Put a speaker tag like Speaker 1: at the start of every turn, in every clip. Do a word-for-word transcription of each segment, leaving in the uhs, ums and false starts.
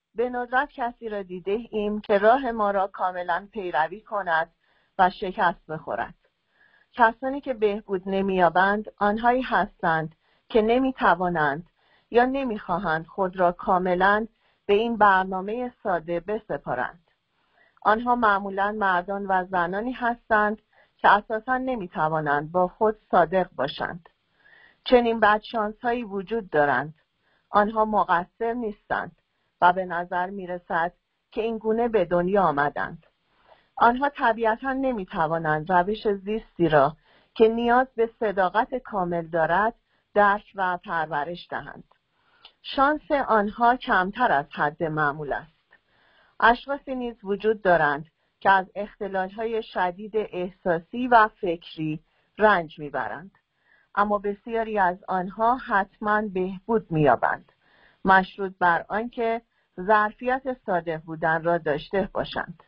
Speaker 1: به ندرت کسی را دیده ایم که راه ما را کاملا پیروی کند و شکست بخورد. کسانی که بهبود نمی‌یابند آنهایی هستند که نمی‌توانند یا نمی‌خواهند خود را کاملا به این برنامه ساده بسپارند. آنها معمولاً مردان و زنانی هستند که اساساً نمی‌توانند با خود صادق باشند. چنین بدشانس‌هایی وجود دارند. آنها مقصر نیستند و به نظر می‌رسد که این گونه به دنیا آمدند. آنها طبیعتاً نمی‌توانند روش زیستی را که نیاز به صداقت کامل دارد درک و پرورش دهند. شانس آنها کمتر از حد معمول است. اشخاصی نیز وجود دارند که از اختلال‌های شدید احساسی و فکری رنج می‌برند، اما بسیاری از آنها حتماً بهبود می‌یابند، مشروط بر آنکه ظرفیت صادق بودن را داشته باشند.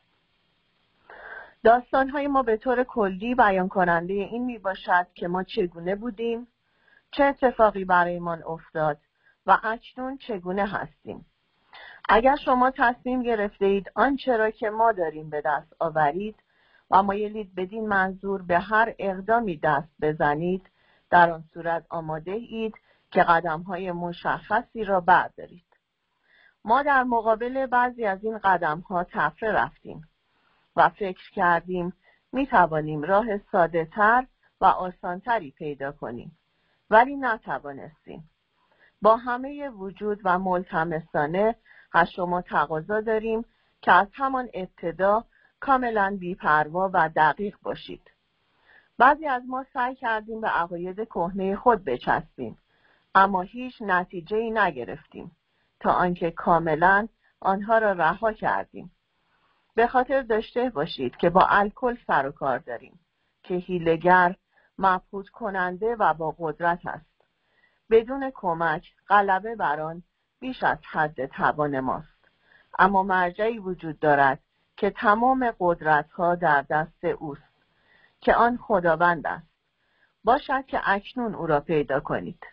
Speaker 1: داستان‌های ما به طور کلی بیان کننده این میباشد که ما چگونه بودیم، چه اتفاقی برایمان افتاد و اکنون چگونه هستیم. اگر شما تصمیم گرفته اید آنچه را که ما داریم به دست آورید و مایلید بدین منظور به هر اقدامی دست بزنید، در آن صورت آماده اید که قدم‌های مشخصی را بردارید. ما در مقابل بعضی از این قدم‌ها طفره رفتیم و فکر کردیم می توانیم راه ساده تر و آسان تری پیدا کنیم، ولی نتوانستیم. با همه وجود و ملتمسانه از شما تقاضا داریم که از همان ابتدا کاملا بی‌پروا و دقیق باشید. بعضی از ما سعی کردیم به عقاید کهنه خود بچسبیم، اما هیچ نتیجه‌ای نگرفتیم تا آنکه کاملا آنها را رها کردیم. به خاطر داشته باشید که با الکل سر و کار داریم که حیله‌گر، مبهوت کننده و با قدرت است. بدون کمک غلبه بر آن بیش از حد توان ماست، اما مرجعی وجود دارد که تمام قدرت‌ها در دست اوست، که آن خداوند است. باشد که اکنون او را پیدا کنید.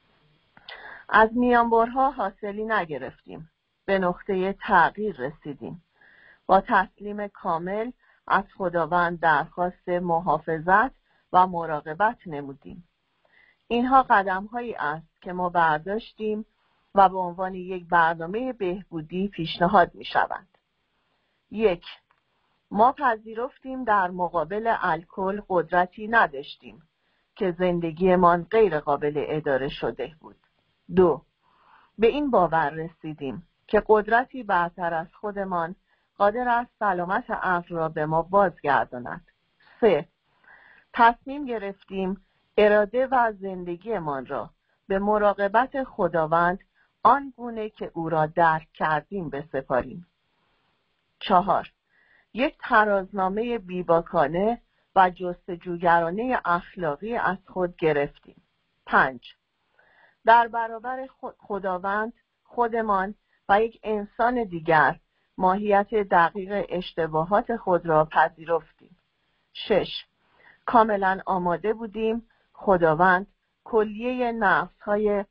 Speaker 1: از میانبرها حاصلی نگرفتیم، به نقطه تغییر رسیدیم. با تسلیم کامل از خداوند درخواست محافظت و مراقبت نمودیم. اینها قدم‌هایی است که ما برداشتیم و به عنوان یک برنامه بهبودی پیشنهاد می‌شوند. یک، ما پذیرفتیم در مقابل الکل قدرتی نداشتیم که زندگیمان غیر قابل اداره شده بود. دو، به این باور رسیدیم که قدرتی برتر از خودمان قادر است سلامت عقل را به ما بازگرداند. سه، تصمیم گرفتیم اراده و زندگیمان را به مراقبت خداوند آنگونه که او را درک کردیم بسپاریم. چهار، یک ترازنامه بیباکانه و جستجوگرانه اخلاقی از خود گرفتیم. پنج، در برابر خداوند، خودمان و یک انسان دیگر ماهیت دقیق اشتباهات خود را پذیرفتیم. شش، کاملا آماده بودیم خداوند کلیه نقص‌های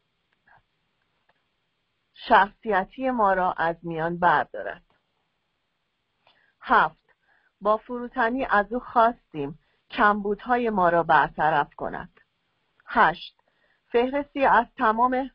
Speaker 1: شخصیتی ما را از میان بردارد. هفت، با فروتنی از او خواستیم کمبودهای ما را برطرف کند. هشت، فهرستی از تمام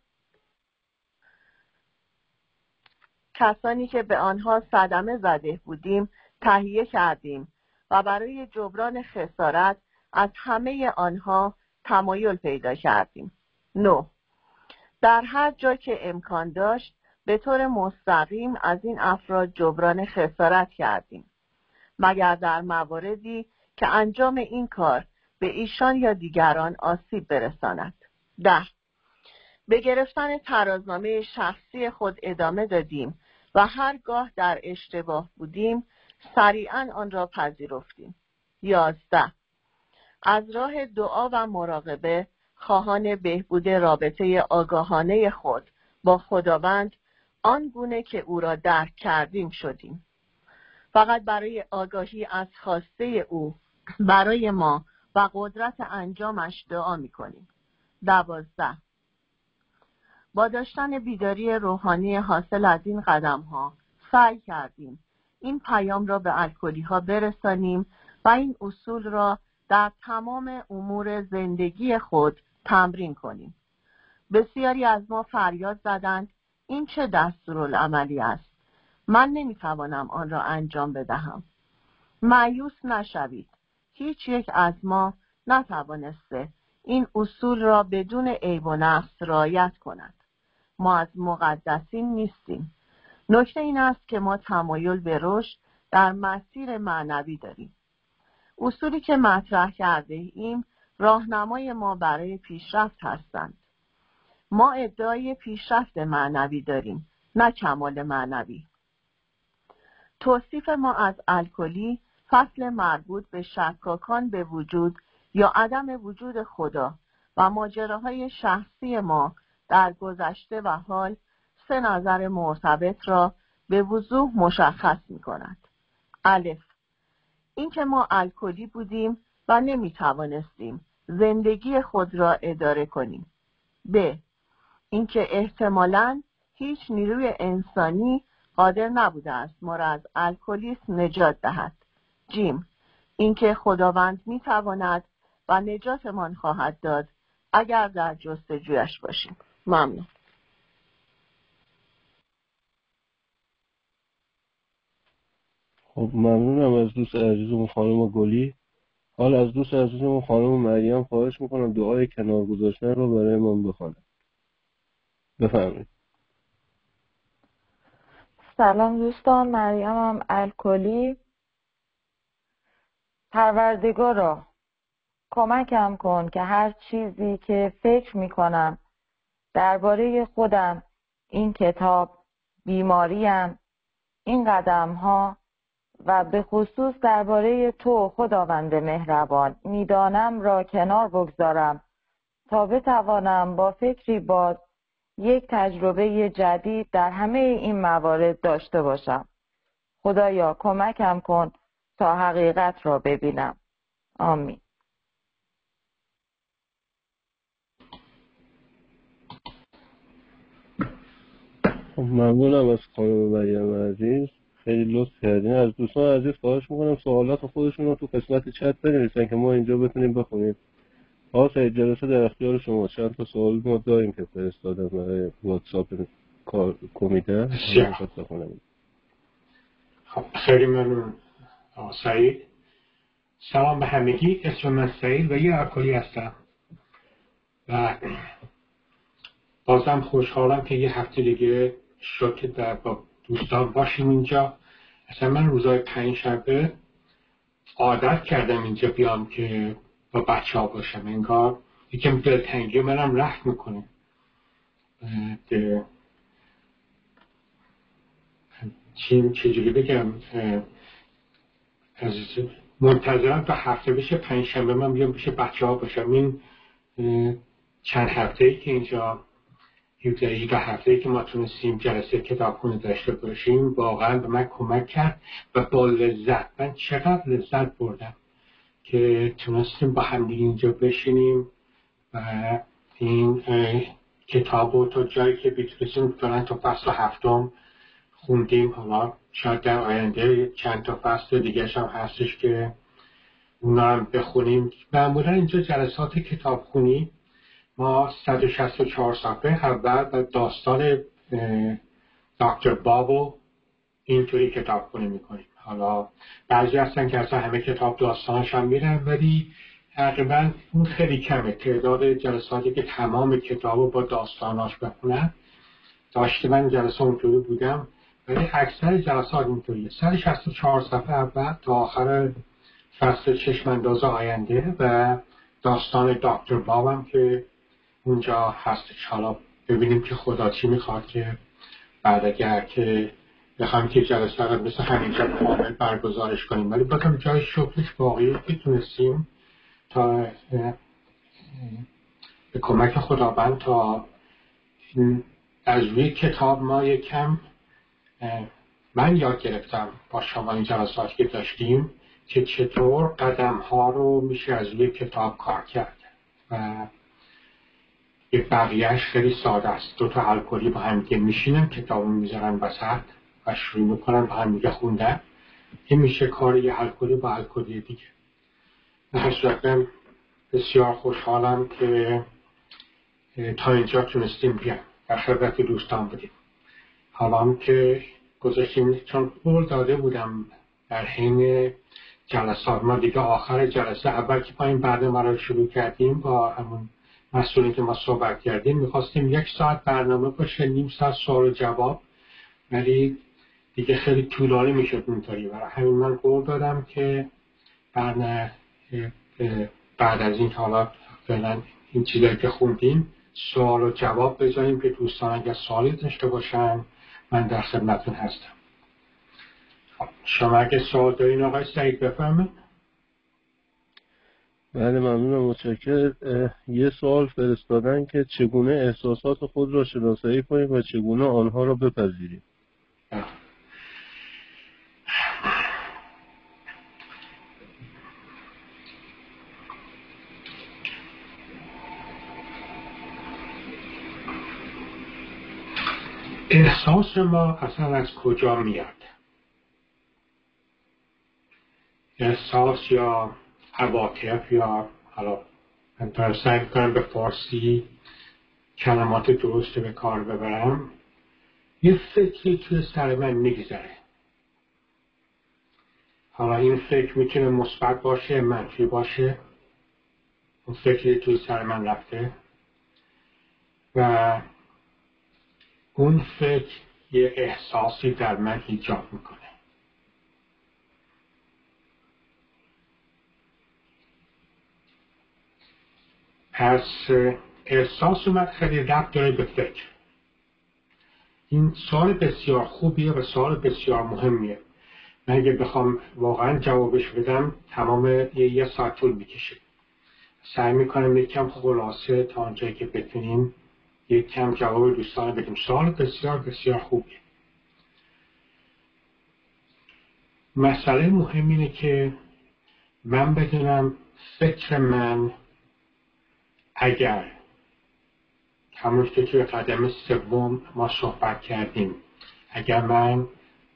Speaker 1: کسانی که به آنها صدمه زده بودیم تهیه کردیم و برای جبران خسارت از همه آنها تمایل پیدا کردیم. نه، در هر جا که امکان داشت به طور مستقیم از این افراد جبران خسارت کردیم، مگر در مواردی که انجام این کار به ایشان یا دیگران آسیب برساند. ده، به گرفتن ترازنامه شخصی خود ادامه دادیم و هرگاه در اشتباه بودیم سریعاً آن را پذیرفتیم. یازده، از راه دعا و مراقبه خواهان بهبود رابطه آگاهانه خود با خداوند آنگونه که او را درک کردیم شدیم. فقط برای آگاهی از خواسته او برای ما و قدرت انجامش دعا می کنیم. دوازده، با داشتن بیداری روحانی حاصل از این قدم ها سعی کردیم این پیام را به الکلی ها برسانیم و این اصول را در تمام امور زندگی خود تمرین کنیم. بسیاری از ما فریاد زدند این چه دستورالعملی است؟ من نمیتوانم آن را انجام بدهم. مایوس نشوید. هیچ یک از ما نتوانسته این اصول را بدون عیب و نقص رعایت کند. ما از مقدسین نیستیم. نکته این است که ما تمایل به رشد در مسیر معنوی داریم. اصولی که مطرح کرده ایم راهنمای ما برای پیشرفت هستند. ما ادعای پیشرفت معنوی داریم، نه کمال معنوی. توصیف ما از الکلی فصل مربوط به شکاکان به وجود یا عدم وجود خدا و ماجراهای شخصی ما در گذشته و حال سه نظر مرتبط را به وضوح مشخص می کند. الف، اینکه ما الکلی بودیم و نمی توانستیم زندگی خود را اداره کنیم. ب، اینکه احتمالاً هیچ نیروی انسانی قادر نبوده است ما را از الکلیسم نجات دهد. جیم، اینکه خداوند می تواند و نجاتمان خواهد داد اگر در جستجویش باشیم. ممنون.
Speaker 2: خب ممنونم از دوست عزیزمون خانم گلی. حال از دوست عزیزمون خانم مریم خواهش میکنم دعای کنار گذاشتن رو برای من بخونم. بفرمایید.
Speaker 3: سلام دوستان، مریمم الکلی. پروردگارا کمکم کن که هر چیزی که فکر میکنم درباره خودم، این کتاب، بیماریم، این قدم ها و به خصوص درباره تو خداوند مهربان میدانم را کنار بگذارم تا بتوانم با فکری باز یک تجربه جدید در همه این موارد داشته باشم. خدایا کمکم کن تا حقیقت را ببینم. آمین.
Speaker 2: خب ممنونم از خانم مریم عزیز، خیلی لطف کردین. از دوستان عزیز خواهش میکنم سوالات خودشون رو تو قسمت چت بنویسن که ما اینجا بتونیم بخونیم. آقا سعید جلسه در اختیار شما. چند تا سوال ما داریم که فرستادم برای واتساپ کمیته.
Speaker 4: خب خیلی ممنون آقا سعید. سلام به همگی، اسم من سعید و یه الکلی هستم و بازم خوشحالم که یه هفته دیگه شد که در با دوستان باشیم اینجا. اصلا من روزای پنج شنبه عادت کردم اینجا بیام که با بچه ها باشم، انگار یکم دلتنگی منم رفت میکنه. چی چجوری بگم، منتظرم تا هفته بشه پنج شنبه من بیام بشه بچه ها باشم. این چند هفته ای که اینجا هفده هفته ای که ما تونستیم جلسه کتابخونه داشته باشیم واقعا به من کمک کرد و با لذت، من چقدر لذت بردم که تونستیم با همدیگه اینجا بشینیم و این کتاب رو تا جایی که بیتونستیم فعلا تا فصل هفتم خوندیم. حالا شاید در آینده چند تا فصل دیگه هم هستش که اونا هم بخونیم. معمولا اینجا جلسات کتابخونی ما صد و شصت و چهار صفحه اول و داستان دکتر بابو اینطوری کتابخونی میکنیم. حالا بعضی هستن که اصلا همه کتاب داستانش هم میرن، ولی تقریبا اون خیلی کمه تعداد جلساتی که تمام کتابو با داستاناش بخونن. داشته من جلسه اونطوری بودم، ولی اکثر جلسات اینطوریه. صد و شصت و چهار صفحه اول تا آخر فصل چشمانداز آینده و داستان دکتر بابم که اونجا هستش. حالا ببینیم که خدا چی میخواد که بعد اگر که بخوایم که جلسه رو مثل همینجا کامل برگزارش کنیم، ولی بکنم جای شکرش واقعی که تونستیم تا به کمک خداوند تا از روی کتاب ما یکم من یاد گرفتم با شما این جلسات که داشتیم که چطور قدم ها رو میشه از روی کتاب کار کرد و یه بقیهش خیلی ساده است. دو تا الکلی با هم دیگه میشینن، کتابو میذارن وسط و شروع میکنن با هم دیگه خوندن. این میشه کار یه الکلی با الکلی دیگه. به هر صورت بسیار خوشحالم که تا اینجا تونستیم بیان در خدمت دوستان بودیم. حالا هم که گذاشتیم، چون قول داده بودم در حین جلسات ما دیگه آخر جلسه اول که پایین برنامه رو شروع کردیم با همون مسئولین که ما صحبت کردیم میخواستیم یک ساعت برنامه باشه، نیم ساعت سوال و جواب، ولی دیگه خیلی طولانی میشد اینطوری. برای همین من قول دادم که برنامه بعد از این حالا فعلا این چیزایی که خوندیم سوال و جواب بذاریم که دوستان اگر سوالی داشته باشن من در خدمتتون هستم. شما اگه سوال دارین آقای سعید بفرمایید.
Speaker 2: بله ممنونم، متشکرم. یه سوال فرستادن که چگونه احساسات خود را شناسایی کنیم و چگونه آنها را بپذیریم.
Speaker 4: احساس ما اصلا از کجا میاد؟ احساس یا عواطف یا حالا من دارم سعی میکنم به فارسی کلمات درست به کار ببرم. یه فکری توی سر من میگذره. حالا این فکر میتونه مثبت باشه، منفی باشه. اون فکری توی سر من رفته و اون فکر یه احساسی در من ایجاد میکنه. پس احساس اومد خیلی ربط داره به فکر. این سوال بسیار خوبیه و سوال بسیار مهمیه. من اگه بخوام واقعا جوابش بدم تمام یه, یه ساعت طول میکشه. سعی میکنم یکم خلاصه تا آنجایی که بتونیم یک کم جواب دوستان بدیم. سوال بسیار بسیار خوبیه. مسئله مهم اینه که من بدونم فکر من اگر همون که توی قدم سوم ما صحبت کردیم، اگر من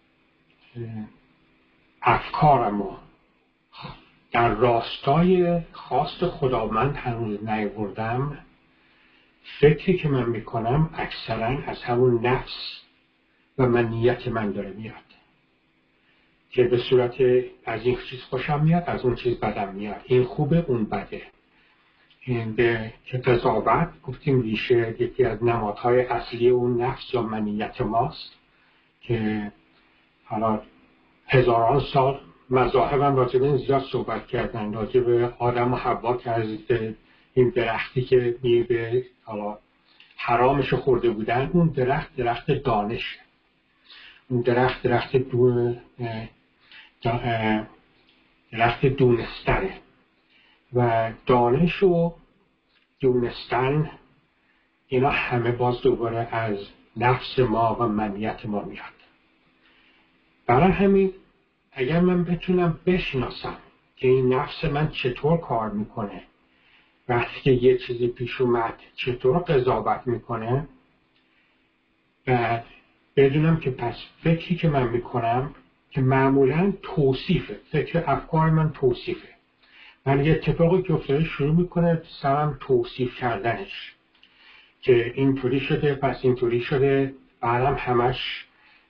Speaker 4: افکارمو در راستای خواست خداوند هنوز نیاوردم، فکری که من میکنم اکثرا از همون نفس و منیت من داره میاد که به صورت از این چیز خوشم میاد، از اون چیز بدم میاد، این خوبه اون بده. این به که قضاوت گفتیم ریشه یکی از نمادهای اصلی اون نفس یا منیت ماست که حالا هزاران سال مذاهب هم راجع به این زیاد صحبت کردن، راجع به آدم و حوا که از این درختی که میوه حالا حرامش خورده بودن، اون درخت درخت دانش، اون درخت درخت دون درخت دونستنه و دانش و دونستن اینا همه باز دوباره از نفس ما و منیت ما میاد. برای همین اگر من بتونم بشناسم که این نفس من چطور کار میکنه، وقتی که یه چیزی پیش اومد چطور قضاوت میکنه، و بدونم که پس فکری که من میکنم که معمولا توصیفه، فکر افکار من توصیفه، من یه اتفاقی که افتاده شروع میکنه سرم توصیف کردنش که اینطوری شده پس اینطوری شده، بعدم همش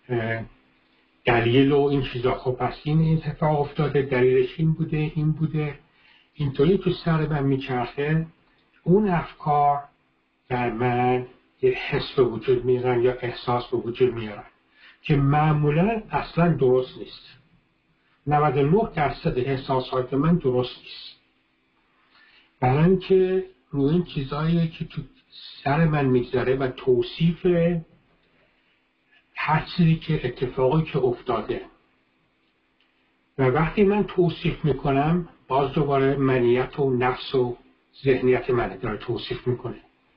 Speaker 4: دلیل و این چیزا، خب پس این اتفاق افتاده، دلیلش این بوده این بوده، اینطوری تو سر من میچرخه. اون افکار در من یه حس به وجود میارن یا احساس به وجود میارن که معمولا اصلا درست نیست. نود و نه درصد احساسات من درست نیست، برای اینکه روی این چیزایی که تو سر من میگذره و توصیف هر چیزی که اتفاقی که افتاده، و وقتی من توصیف میکنم باز دوباره منیت و نفس و ذهنیت من داره توصیف میکنه.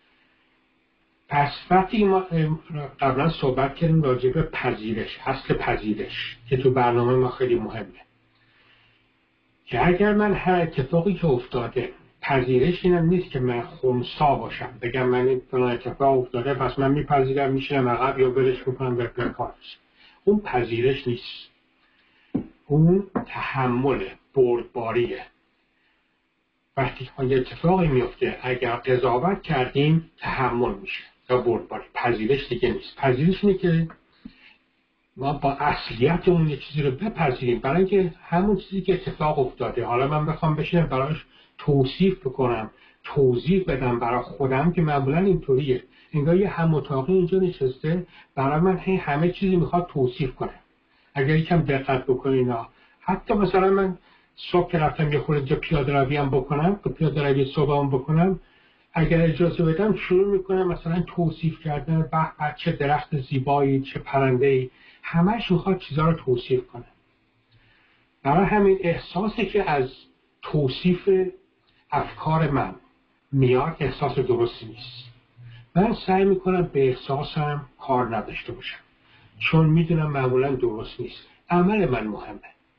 Speaker 4: پس وقتی ما قبلا صحبت کردیم راجع به پذیرش، اصل پذیرش که تو برنامه ما خیلی مهمه، که اگر من هر اتفاقی که افتاده پذیرش اینم نیست که من خونسا باشم بگم من این فلان اتفاق افتاده پس من میپذیرم میشینم عقب یا برش میکنم به کارش. اون پذیرش نیست، اون تحمل بردباریه. وقتی یه اتفاقی میفته اگر قضاوت کردیم تحمل میشه یا بردباری. پذیرش دیگه نیست. پذیرش اینه که ما با اصلیت اون یه چیزی رو بپذیریم، برای اینکه همون چیزی که اتفاق افتاده حالا من بخوام بشینم براش توصیف بکنم توضیح بدم برای خودم که معمولا اینطوریه، انگار یه هم اتاقی اینجا نشسته برای من هی همه چیزی میخواد توصیف کنه. اگر یکم دقت بکنین حتی مثلا من صبح که رفتم یه خورده اینجا پیاده روی هم بکنم که پیاده روی صبحم بکنم، اگر اجازه بدم شروع میکنم مثلا توصیف کردن به به چه درخت زیبایی چه پرنده‌ای، همش میخواد چیزا رو توصیف کنه. برای همین احساسی که از توصیف افکار من میاد احساس درستی نیست. من سعی میکنم به احساسم کار نداشته باشم چون میدونم معمولا درست نیست. عمل من مهمه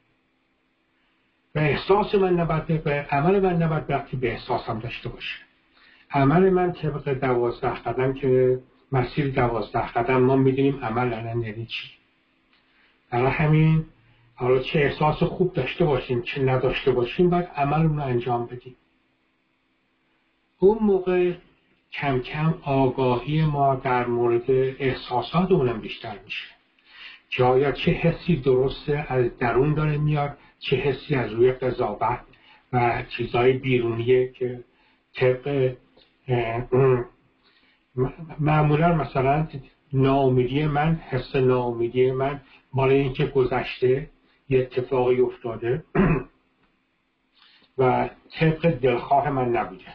Speaker 4: و احساس من نباید به عمل من نباید وقتی به احساسم داشته باشه. عمل من طبق دوازده قدم که مسیر دوازده قدم ما میدونیم عمل الان یعنی چی. برای همین حالا چه احساس خوب داشته باشیم چه نداشته باشیم باید عملمون رو انجام بدیم. اون موقع کم کم آگاهی ما در مورد احساسات اونم بیشتر میشه که آیا چه حسی درسته از درون داره میاد، چه حسی از روی قضاوت و چیزهای بیرونیه که طبق معمولا مثلا ناامیدی من، حس ناامیدی من مال این که گذشته یه اتفاقی افتاده و طبق دلخواه من نبوده.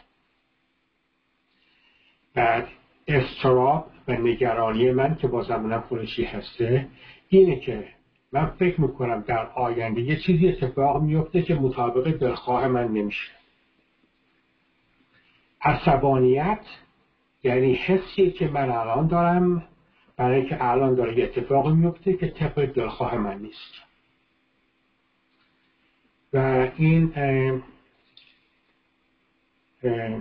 Speaker 4: بعد اضطراب و نگرانی من که با زبان خودشی هسته اینه که من فکر میکنم در آینده یه چیزی اتفاق میفته که مطابق دلخواه من نمیشه. عصبانیت یعنی حسی که من الان دارم برای اینکه الان داره یه اتفاق میفته که طبق دلخواه من نیست و این اه اه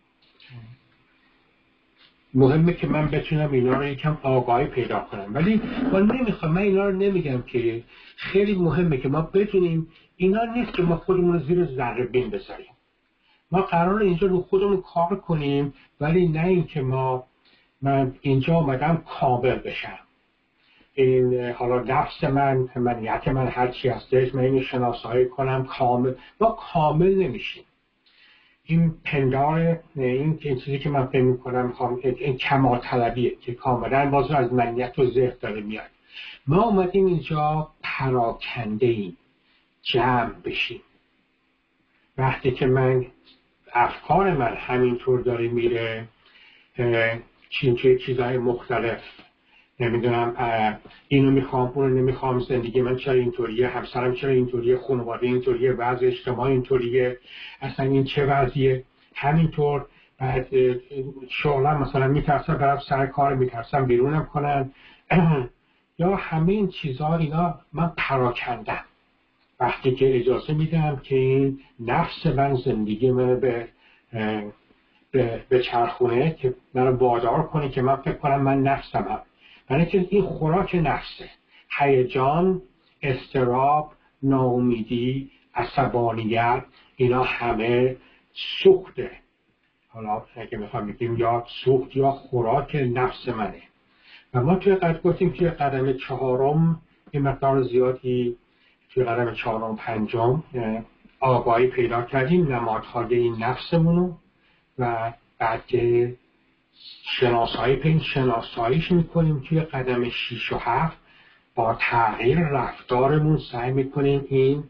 Speaker 4: مهمه که من بتونم اینا رو یکم آگاهی پیدا کنم. ولی من نمیخوام، من اینا رو نمیگم که خیلی مهمه که ما بدونیم اینا نیست که ما خودمون رو زیر ذره بین بذاریم. ما قراره اینجا رو خودمون کار کنیم ولی نه اینکه ما من اینجا آمدم کامل بشم. این حالا نفس من، منیت من هر چی هستش من اینو شناسایی کنم کامل. ما کامل نمیشیم. این پندار این چیزی که من فکر می‌کنم می‌خوام این کمال طلبیه که کاملا باز از منیت و ذهن داره میاد. ما اومدیم اینجا پراکنده ایم، جمع بشیم. وقتی که من افکار من همینطور داره میره چین چیزهای مختلف نمیدونم اینو میخوام اونو نمیخوام، زندگی من چرا اینطوریه، همسرم چرا اینطوریه، خانواده اینطوریه، وضع اجتماعی اینطوریه، اصلا این چه وضعیه، همینطور. بعد شغلم مثلا میترسم برم سر کار، میترسم بیرونم کنن یا همه این چیزها اینا من پراکندم. وقتی که اجازه میدم که این نفس من زندگی من به به چرخونه که منو وادار کنه که من فکر کنم من نفسمم، برای که این خوراک نفسه. هیجان، اضطراب، ناامیدی، عصبانیت اینا همه سوخته. حالا اگه میخوام بگیم یا سوخت یا خوراک نفس منه. و ما توی قد گفتیم توی قدم چهارم این مقدار زیادی توی قدم چهارم پنجم آگاهی پیدا کردیم نمادهای این نفسمونو و بعد که شناسایی پین شناساییش میکنیم توی قدم شیش و هفت با تغییر رفتارمون سعی میکنیم این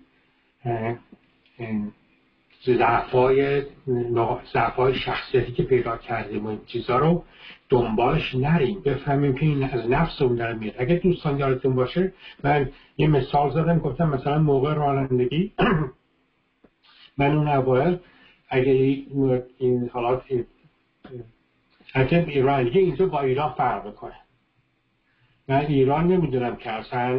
Speaker 4: ضعفای ضعفای شخصیتی که پیدا کردیم و این چیزا رو دنبالش نریم، بفهمیم که این از نفسمون داره میاد. اگه دوستان یادتون باشه من یه مثال زدم گفتم مثلا موقع رانندگی من اون اوایل اگه این حالات حتی رانندگی اینجا با ایران فرق میکنه. من ایران نمیدونم که اصلا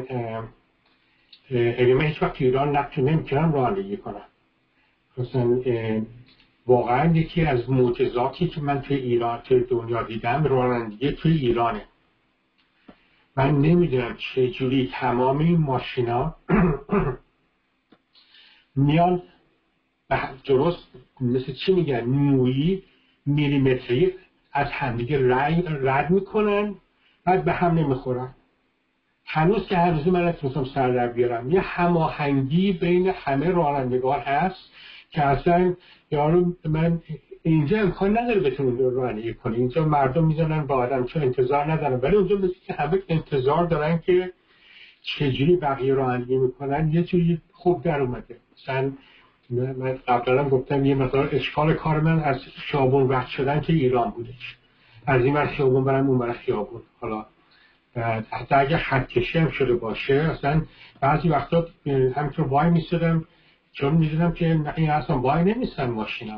Speaker 4: اگه من هیچ وقت ایران نمیتونم رانندگی کنم. مثلا واقعا یکی از معجزاتی که من توی ایران توی دنیا دیدم رانندگی توی ایرانه. من نمیدونم چه جوری تمام این ماشینا میان درست مثل چی میگن مویی میلیمتری از همدیگه رد میکنن بعد به هم نمیخورن. هنوز که هنوز من نتونستم سر در بیارم. یه هماهنگی بین همه رانندگان هست که اصلا یارو من اینجا امکان نداره بتونن رانندگی کنه. اینجا مردم میزنن با آدم چون انتظار ندارن، ولی اونجا مثل که همه انتظار دارن که چجوری بقیه رانندگی میکنن. یه جوری خوب در اومده. مثلا من قبلا گفتم یه مثلا اشکال کار من از خیابون رد شدن که ایران بودش، از این ور خیابون برم اون ور خیابون. حالا حتی اگه خط کشی هم شده باشه اصلا بعضی وقتا همینطور وای میستدم چون میدونم که این اصلا وای نمیستن ماشینا.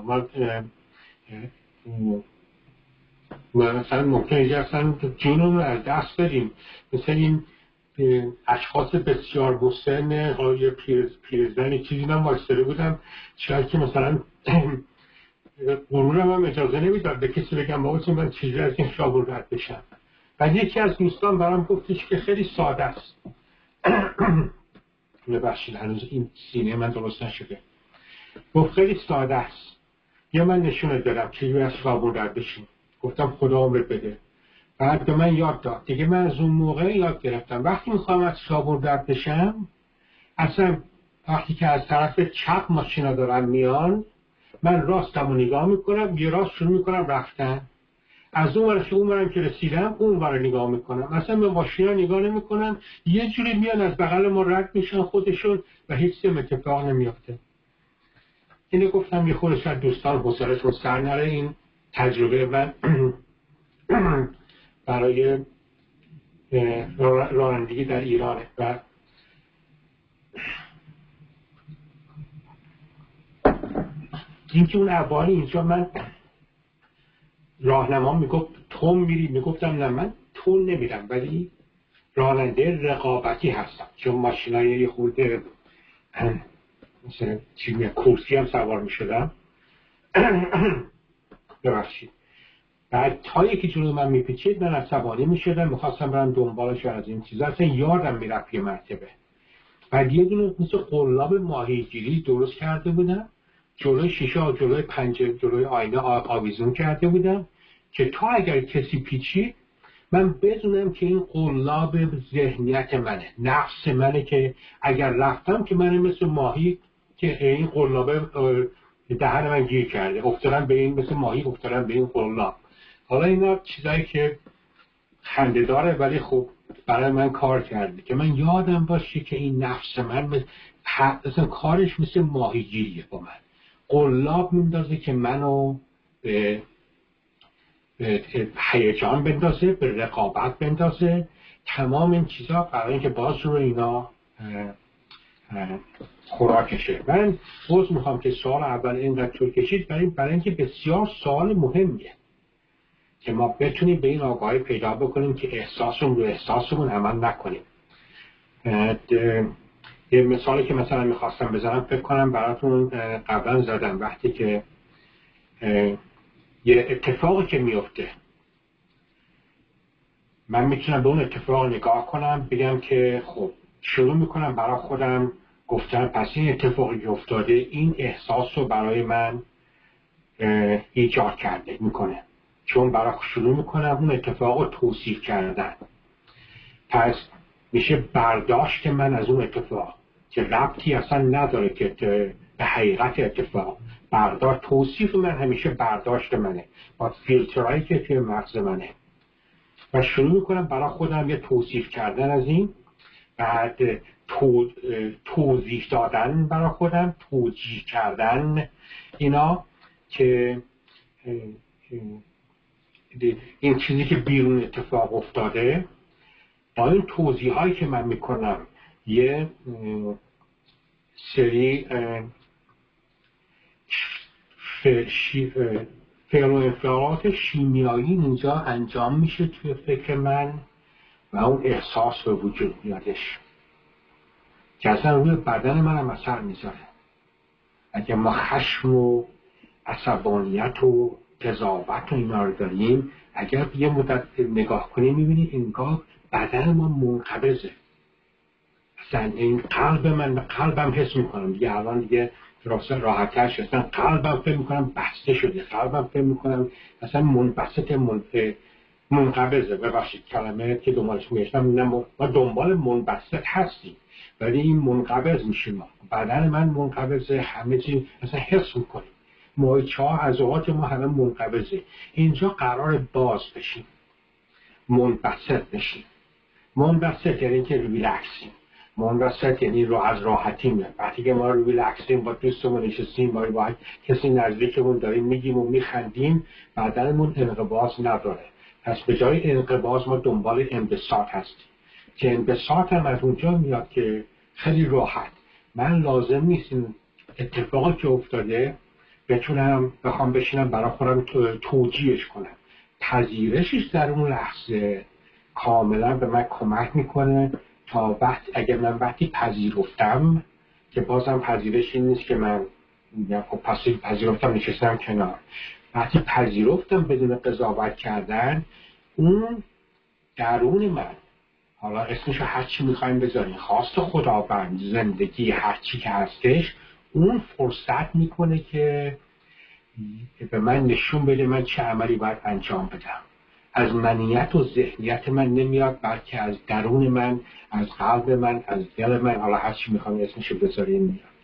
Speaker 4: ما مثلا ممکنه اینجا اصلا جونمون رو از دست بدیم. مثل این اشخاص بسیار مسن یا پیرزن چیزی من وایستاده بودم شاید که مثلا غرورم هم اجازه نمیداد به کسی بگم بابا من چیزی از این خیابون رد بشم. و یکی از دوستان برام گفتش که خیلی ساده است. ببخشید هنوز این سینه من درست نشده. گفت خیلی ساده است، یا من نشونت دادم چجوری از خیابون رد بشیم. گفتم خدا عمرت بده. بعد به من یاد داد. دیگه من از اون موقع یاد گرفتم وقتی میخوام از خیابون رد بشم اصلا وقتی که از طرف چپ ماشینا دارن میان من راستم رو نگاه میکنم، یه راست شروع میکنم رفتن. از اون ورش اون ورم که رسیدم اون ور نگاه میکنم، اصلا به ماشینا نگاه نمیکنم. یه جوری میان از بغل ما رد میشن خودشون و هیچ چیز اتفاق نمیافته. اینو گفتم یه خورده شاید دوستان حوصله‌شون سر نره. این تجربه من برای رانندگی در ایرانه. و اینکه اون اولی اینجا من راهنما میگفت تون میری، میگفتم نه من تون نمیرم ولی راننده رقابتی هستم چون ماشینای یه خورده مثلا چی میگه کورسی هم سوار میشدم. ببخشید بعد تا یکی جلوی من میپیچید من عصبانی میشدم، میخواستم برم دنبالش و از این چیزا. اصلا یادم میرفت یه مرتبه بعد یه دونه مثل قلاب ماهیگیری درست کرده بودم جلوی شیشه و جلوی پنجره جلوی آینه آویزون کرده بودم که تا اگر کسی پیچید من بدونم که این قلاب ذهنیت منه، نفس منه که اگر رفتم که من مثل ماهی که این قلاب دهن من گیر کرده افتادم به این مثل ماهی افتادم به این قلاب. حالا اینا چیزایی که خنده داره ولی خب برای من کار کرده که من یادم باشه که این نفس من اصلا کارش مثل ماهیگیریه با من. قلاب میندازه که منو به هیجان بندازه، به رقابت بندازه، تمام این چیزا برای اینکه باز رو اینا خوراکشه. من باز میخوام که سوال اول اینقدر طول کشید برای برای اینکه بسیار سوال مهمیه که ما بتونیم به این آگاهی پیدا بکنیم که احساسمون رو احساسمون عمل نکنیم. یه مثالی که مثلا میخواستم بزنم فکر کنم براتون قبلا زدم. وقتی که یه اتفاقی که میفته من میتونم به اون اتفاق نگاه کنم بگم که خب شروع میکنم برای خودم گفتن پس این اتفاقی که افتاده این احساس رو برای من ایجاد کرده میکنه، چون برای شروع میکنم اون اتفاق رو توصیف کردن. پس میشه برداشت من از اون اتفاق که ربطی اصلا نداره که به حقیقت اتفاق. برداشت توصیف من همیشه برداشت منه با فیلترهایی که توی مغز منه و شروع میکنم برای خودم یه توصیف کردن از این، بعد تو، توضیح دادن برای خودم، توجیه کردن اینا که این چیزی که بیرون اتفاق افتاده با این توضیح هایی که من میکنم یه سری فعل و انفعالات شیمیایی اینجا انجام میشه توی فکر من و اون احساس به وجود میادش که اصلا روی بدن من هم اثر میذاره. اگه ما خشم و عصبانیت و قضاوت و اینا رو داریم، اگر یه مدت نگاه کنیم میبینیم انگار بدن ما منقبضه. اصلا این قلب من، قلبم حس میکنم دیگه الان دیگه راحت‌تر شد، اصلا قلبم فکر میکنم بسته شده، قلبم فکر میکنم اصلا منبسط منقبضه. ببخشید کلمه که دنبالش میگشتم، ما دنبال منبسط هستیم ولی این منقبض میشیم، بدن من منقبضه، همه چی اصلا حس میکنیم، مایچه ها از اوقات ما همه منقبضه. اینجا قرار باز بشیم، منبسط بشیم. منبسط یعنی که ریلکسیم، منبسط یعنی رو از راحتیم. وقتی که ما ریلکسیم، با دوستمون نشستیم، با با کسی نزدیکمون داریم میگیم و میخندیم، بدنمون انقباض نداره. پس به جای انقباض ما دنبال انبساط هستیم که انبساط هم از اونجا میاد که خیلی راحت، من لازم نیست این اتفاقی که افتاده بتونم بخوام بشینم برای خودم توجیهش کنم. پذیرشش در اون لحظه کاملا به من کمک میکنه تا وقت اگر من وقتی پذیرفتم، که بازم پذیرش این نیست که من خب پس پذیرفتم نشستم کنار، وقتی پذیرفتم بدون قضاوت کردن، اون درون من، حالا اسمشو هر چی میخوایم بذاریم، خواست خداوند، زندگی، هر چی که هستش، اون فرصت میکنه که به من نشون بده من چه عملی باید انجام بدم. از منیت و ذهنیت من نمیاد، بلکه از درون من، از قلب من، از دل من، حالا هر چی میخوام اسمشو بذاریم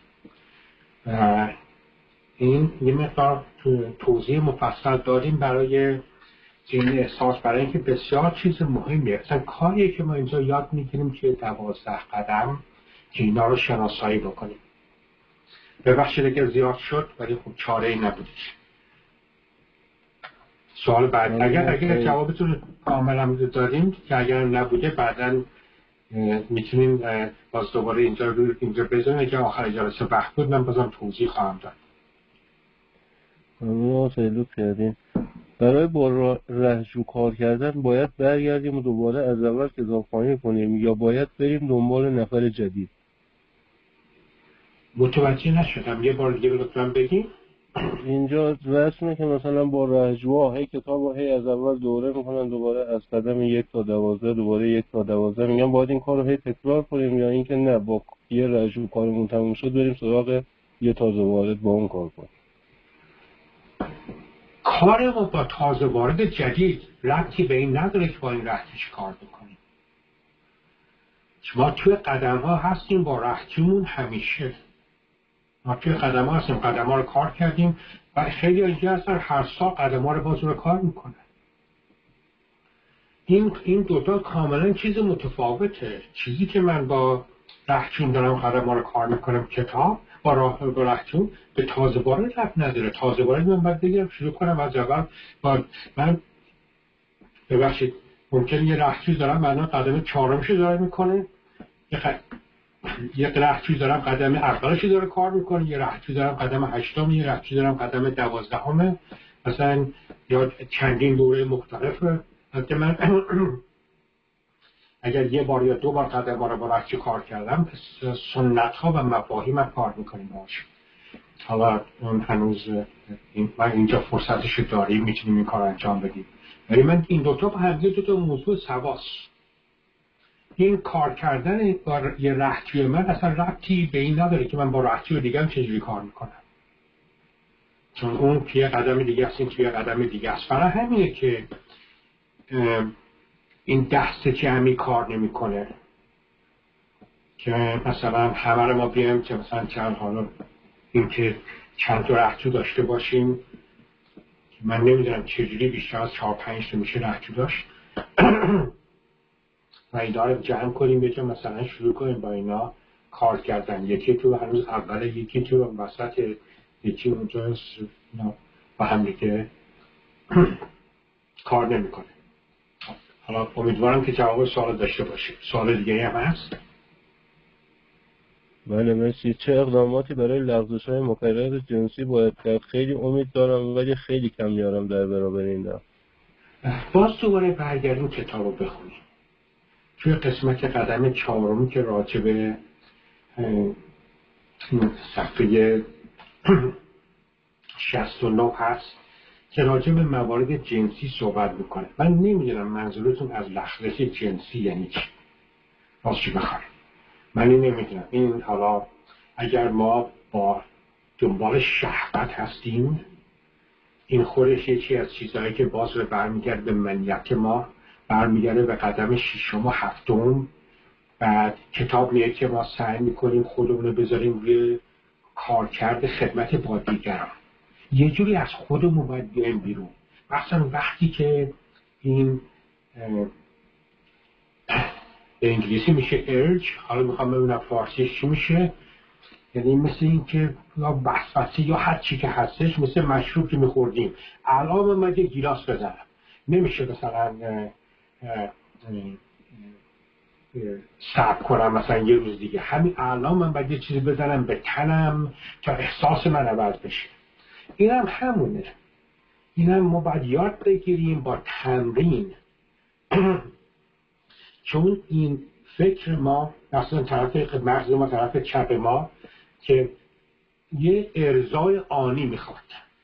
Speaker 4: میاد. این یه مقدار توضیح مفصل داریم برای این احساس، برای اینکه بسیار چیز مهمیه. اصلا کاریه که ما اینجا یاد میگیریم که دوازده قدم که اینا رو شناسایی بکنیم. ببخشید اگر زیاد شد ولی خب چاره ای نبودش. سوال بعد اگر اگر جوابتون کاملا داریم که اگر نبوده بعداً میتونیم باز دوباره اینجا رو اینجا بزنیم. اگر آخر جلسه وقت بود من بازم توضیح خواهم داد.
Speaker 2: ممنون خیلی کردین. برای با رهجو کار کردن باید برگردیم و دوباره از اول کتابخوانی کنیم یا باید بریم دنبال نفر جدید؟
Speaker 4: متوجه نشدم، یه بار دیگه لطفاً بگیم.
Speaker 2: اینجا رسمه که مثلا با رهجوها هی کتاب هی از اول دوره میکنن، دوباره از قدم یک تا دوازده، دوباره یک تا دوازده. میگن باید این کار رو هی تکرار کنیم یا اینکه نه با یه رهجو کارمون تموم شد بریم سراغ یه تازه وارد با اون کار کنیم؟
Speaker 4: کار ما با تازه وارد جدید ربطی به این نداره که با این رهجوش کار بکنیم. ما توی قدم ها هستیم با رهجومون همیشه. ما توی قدم ها هستیم، قدم ها رو کار کردیم و خیلی اینجا هستن هر سال قدم ها رو باز رو کار میکنن. این این دوتا کاملا چیز متفاوته. چیزی که من با رهجوم دارم قدم ها رو کار میکنم، کتاب با راه با رهجوم به تازه وارد ربط نداره. تازه وارد من باید بگیرم شروع کنم از اول. با من ببخشید ممکنه یه رهجوی دارم من قدم چهارمشو داره میکنه، یه رهجوی دارم قدم اولشو داره کار میکنه، یه رهجوی دارم قدم هشتم، یه رهجوی دارم قدم دوازدهم، مثلا یا چندین دوره مختلفه. البته من اگر یه بار یا دو بار قدم ها رو با رهجو کار کردم، پس سنت ها و مفاهیم هم کار میکنیم باش. حالا اون هنوز این من اینجا فرصتشو داریم میتونیم این کار انجام بدیم، ولی من این دوتا با هم دو تا موضوع سواست. این کار کردن با یه رهجوی من اصلا ربطی به این نداره که من با رهجوی دیگه هم چجوری کار میکنم، چون اون توی قدم دیگه است، این توی قدم دیگه است. برای همینه که این دسته جمعی کار نمیکنه که مثلا همه رو ما بیایم که مثلا چند حالا این که چند تا رهجو داشته باشیم، من نمیدونم چجوری بیشتر از چهار پنج تا میشه رهجو داشت و اینا رو جمع کنیم یه جا مثلا شروع کنیم با اینا کار کردن. یکی تو هنوز اوله، یکی تو وسط، یکی اونجا با هم دیگه کار نمیکنه. حالا امیدوارم که جواب سوال داشته باشید. سوال دیگه هم هست؟
Speaker 2: بله مرسی. چه اقداماتی برای لغزش های مکرر جنسی باید کرد؟ خیلی امید دارم ولی خیلی کم میارم در برابر این دارم.
Speaker 4: باز دوباره برگردیم کتاب رو بخونیم. توی قسمت قدم چهارمی که راجع به صفحه شصت و نه هست که راجع به موارد جنسی صحبت میکنه. من نمیدونم منظورتون از لخلخ جنسی یعنی چی، راستش بخوام من این نمیدونم. این حالا اگر ما با دنبال شهوت هستیم، این خودش یکی از چیزهایی که باز رو برمیگرده به منیت ما، برمیگرده به قدم ششم و هفتم. بعد کتاب میگه که ما سعی میکنیم خودمون رو بذاریم روی کارکرد خدمت با دیگران، یه جوری از خودمون باید بیایم بیرون. مثلا وقتی که این به انگلیسی میشه ارج، حالا میخوام ببینم فارسیش چی میشه، یعنی مثل این که یا وسوسه یا هر چی که هستش، مثل مشروب که میخوردیم الان من یه گیلاس بزنم، نمیشه مثلا صبر کنم مثلا یه روز دیگه، همین الان من باید یه چیزی بزنم به تنم تا احساس من عوض بشه. این هم همونه، این هم ما باید یاد بگیریم با تمرین. چون این فکر ما مثلا طرف مغز ما، طرف چپ ما که یه ارضای آنی میخواد،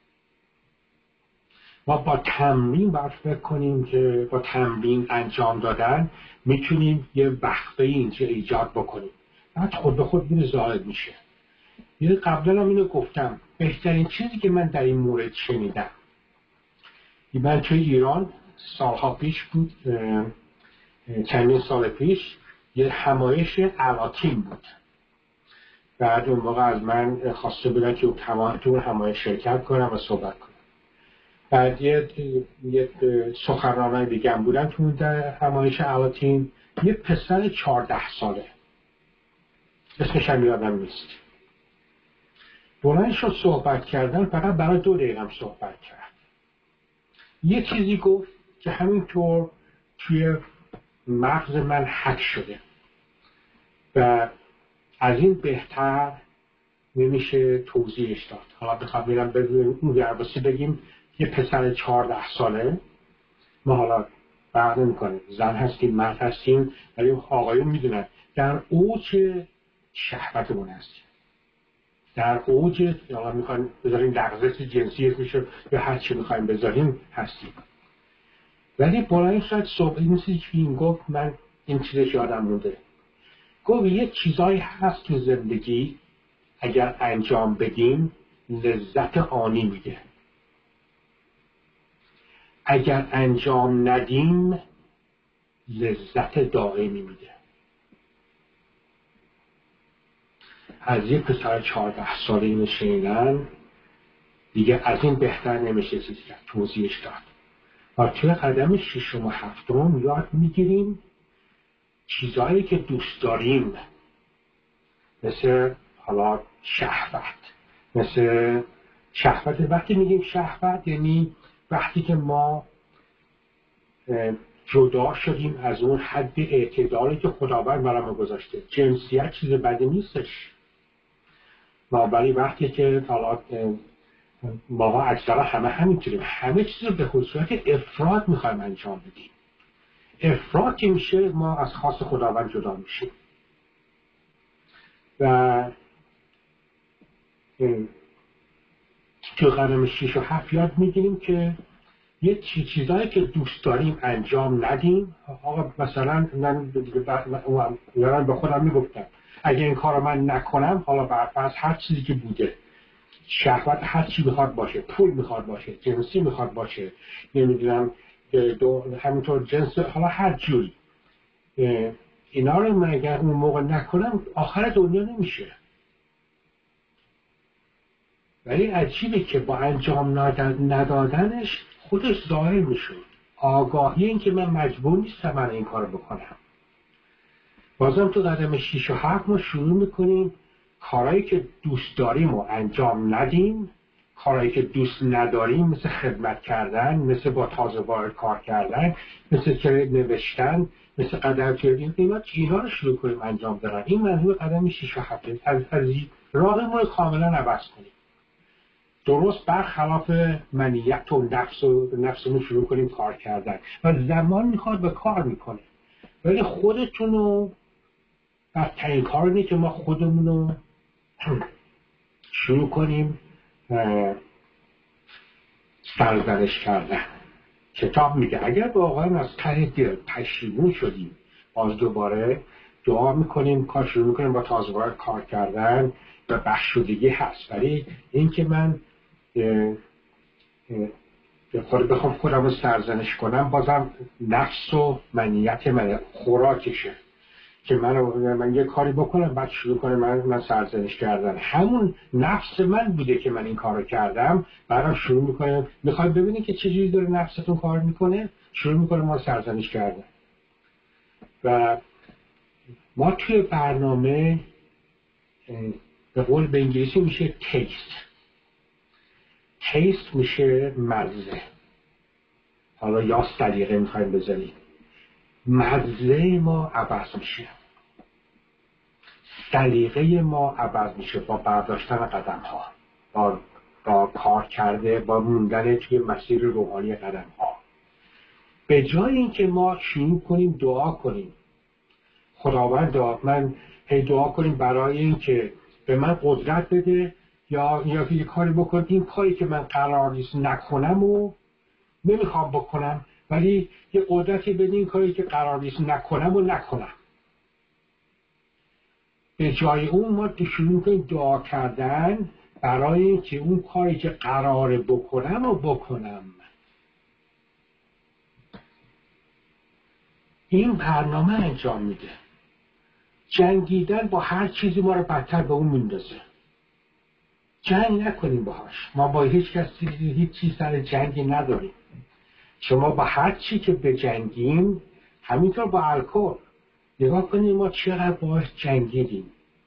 Speaker 4: ما با تمرین باید فکر کنیم که با تمرین انجام دادن میتونیم یه وقفه اینجا ایجاد بکنیم، بعد خود به خود میره زائد میشه. یه قبلا هم اینو گفتم، بهترین چیزی که من در این مورد شنیدم، من توی ایران سالها پیش بود، چندین سال پیش یه همایش علاتین بود. بعد اون موقع از من خواسته بودن که تو همایش شرکت کنم و صحبت کنم. بعد یه, یه سخنرانای دیگه هم بودن تو همایش علاتین، یه پسر چهارده ساله، اسمش هم یادم نیست، بلند شد صحبت کردن، فقط برای دو دقیقه هم صحبت کرد. یه چیزی گفت که همینطور توی مغز من حک شده و از این بهتر نمیشه توضیحش داد. حالا بخوام میرم بدون اون درباسی بگیم یه پسر چهارده ساله، ما حالا فرق نمی‌کنه زن هستیم مرد هستیم، ولی آقایون میدونن در اوج شهوتمون هستیم، در اوج حالا میخوایم بذاریم لغزش جنسی میشه یا هر چی میخوایم بذاریم هستیم. ولی بلند شد صبح این چیزی که این گفت، من این چیزش یادم مونده، گفت یه چیزایی هست تو زندگی اگر انجام بدیم لذت آنی میده، اگر انجام ندیم لذت دائمی میده. از یک پسر چهارده ساله اینو شنیدن دیگه از این بهتر نمیشه چیزی که توضیحش داد. و توی قدم ششم و هفتم یاد میگیریم چیزهایی که دوست داریم، مثل حالا شهوت، مثل شهوت. وقتی میگیم شهوت یعنی وقتی که ما جدا شدیم از اون حد اعتدالی که خداوند برامون گذاشته. جنسیت چیز بدی نیستش، ولی وقتی که حالا ما اکثرا همه همینطوریم، همه چیز رو به خصوصیت افراد میخوایم انجام بدیم. افراد که میشه ما از خاص خداوند جدا میشیم. و تو قدم شیش و هفت یاد میگیریم که یه چی چیزایی که دوست داریم انجام ندیم. آقا مثلا من یارم به خودم میگفتم اگه این کار رو من نکنم، حالا برفرض هر چیزی که بوده، شهوت هر چی میخواد باشه، پول میخواد باشه، جنسی میخواد باشه، نمیدونم همینطور جنس، حالا هر جوری، اینا رو من اگر اون موقع نکنم آخر دنیا نمیشه. ولی عجیبه که با انجام ندادنش خودش ظاهر میشه. آگاهی این که من مجبور نیستم من این کار بکنم. بازم تو قدم شیش و هفت ما شروع میکنیم کارهایی که دوست داریم و انجام ندیم، کارهایی که دوست نداریم مثل خدمت کردن، مثل با تازه وارد کار کردن، مثل که نوشتن، مثل قدم کردن، اینا اینا رو شروع کنیم انجام دادن. این منظور قدم شیش و هفت، از از راه ما کاملا عوض کنیم. درست برخلاف منیت و نفس و نفسمون شروع کنیم کار کردن و زمان میخواد به کار میکنه. ولی خودتونو بدترین کار اینه که ما خودمونو شروع کنیم سرزنش کردن. کتاب میگه اگر واقعا از ته دل پشیمون شدیم، باز دوباره دعا میکنیم، کار شروع میکنیم با تازه‌وارد کار کردن و بخشودگی هست. ولی این که من به خود بخوام خودم رو سرزنش کنم، بازم نفس و منیت من خوراکشه که من من یه کاری بکنم بعد شروع کنم من من سرزنش کردن. همون نفس من بوده که من این کارو کردم، بعدم شروع میکنم. میخواید ببینید که چجوری داره نفستون کار میکنه؟ شروع میکنه ما سرزنش کردن. و ما توی برنامه به قول به انگلیسی میشه تیست. تیست میشه مزه. حالا یا سلیقه میخوایم بذاریم، مزه ما عوض میشه، سلیقه ما عوض میشه با برداشتن قدم ها، با, با کار کرده، با موندن توی مسیر روحانی قدم ها. به جای اینکه ما شروع کنیم دعا کنیم خداوند من هی دعا کنیم برای اینکه به من قدرت بده یا یا یه کاری بکنم، این کاری که من قرار نیست نکنم و نمیخوام بکنم، ولی یه قدرتی بده این کاری که قرار نیست نکنم و نکنم. به جای اون ما شروع کنیم دعا کردن برای اینکه اون کاری که قراره بکنم و بکنم. این برنامه انجام میده. جنگیدن با هر چیزی ما رو بدتر به اون میندازه. جنگ نکنیم باهاش. ما با هیچ کسی هیچ چیز سر جنگی نداریم. شما با هر چی که بجنگیم، همینطور با الکل نگاه کنیم ما چقدر باهاش جنگیدیم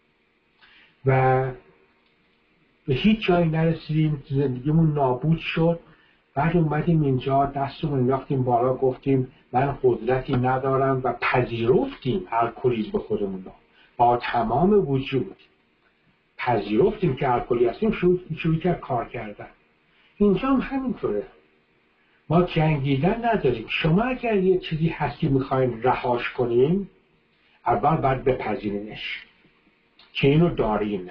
Speaker 4: و به هیچ جایی نرسیدیم، زندگیمون نابود شد. بعد اومدیم اینجا دستمون انداختیم بالا گفتیم من قدرتی ندارم و پذیرفتیم الکلیسم خودمون رو با تمام وجود. پذیرفتیم که الکلی هستیم، شروع شروع کرد کار کردن. اینجا هم همینطوره. ما جنگیدن نداریم. شما اگر یه چیزی هستی میخواین رهاش کنین، اول باید بپذیرینش که اینو دارین،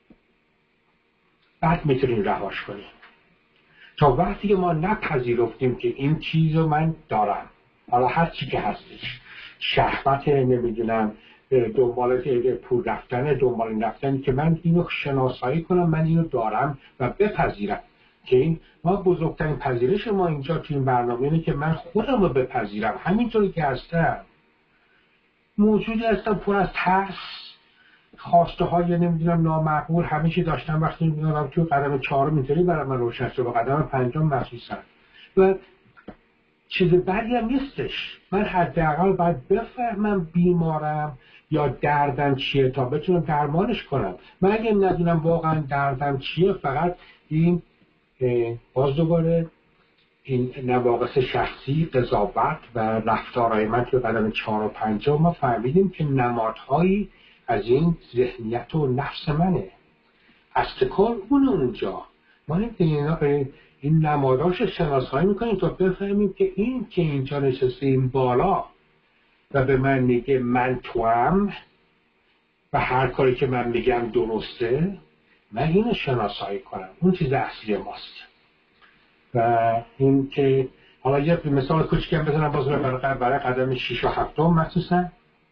Speaker 4: بعد میتونین رهاش کنین. تا وقتی که ما نپذیرفتیم که این چیز رو من دارم، حالا هر چی که هستش، شهوت، نمیدونم دنبال پول رفتن، دنبال رفتن، که من اینو شناسایی کنم، من اینو دارم و بپذیرم. که این ما بزرگترین پذیرش ما اینجا توی این برنامه اینه که من خودم رو بپذیرم همینطوری که هستم. موجودی هستم پر از ترس، خواسته های نمیدونم نامعقول همیشه داشتم. وقتی میادم توی قدم چهارم اینطوری برای من روشن شد و قدم پنجم مخصوصا و چیز بدی هم نیستش. من حداقل باید بفهمم بیمارم یا دردم چیه تا بتونم درمانش کنم. من اگه ندونم واقعا دردم چیه، فقط این باز دوباره این نواقص شخصی، قضاوت و رفتارهای من توی قدم چهار و پنجم ما فهمیدیم که نمادهایی از این ذهنیت و نفس منه. استکار اون اونجا ما این این نماداش شناسایی میکنیم تا بفهمیم که این که اینجا نشسته این بالا و به من میگه من توام و هر کاری که من میگم درسته، من اینو شناسایی کنم. اون چیز اصلی ماست. و این که حالا یه مثال کوچیکم بزنم باز برای برای قدم شش و هفتم مخصوصا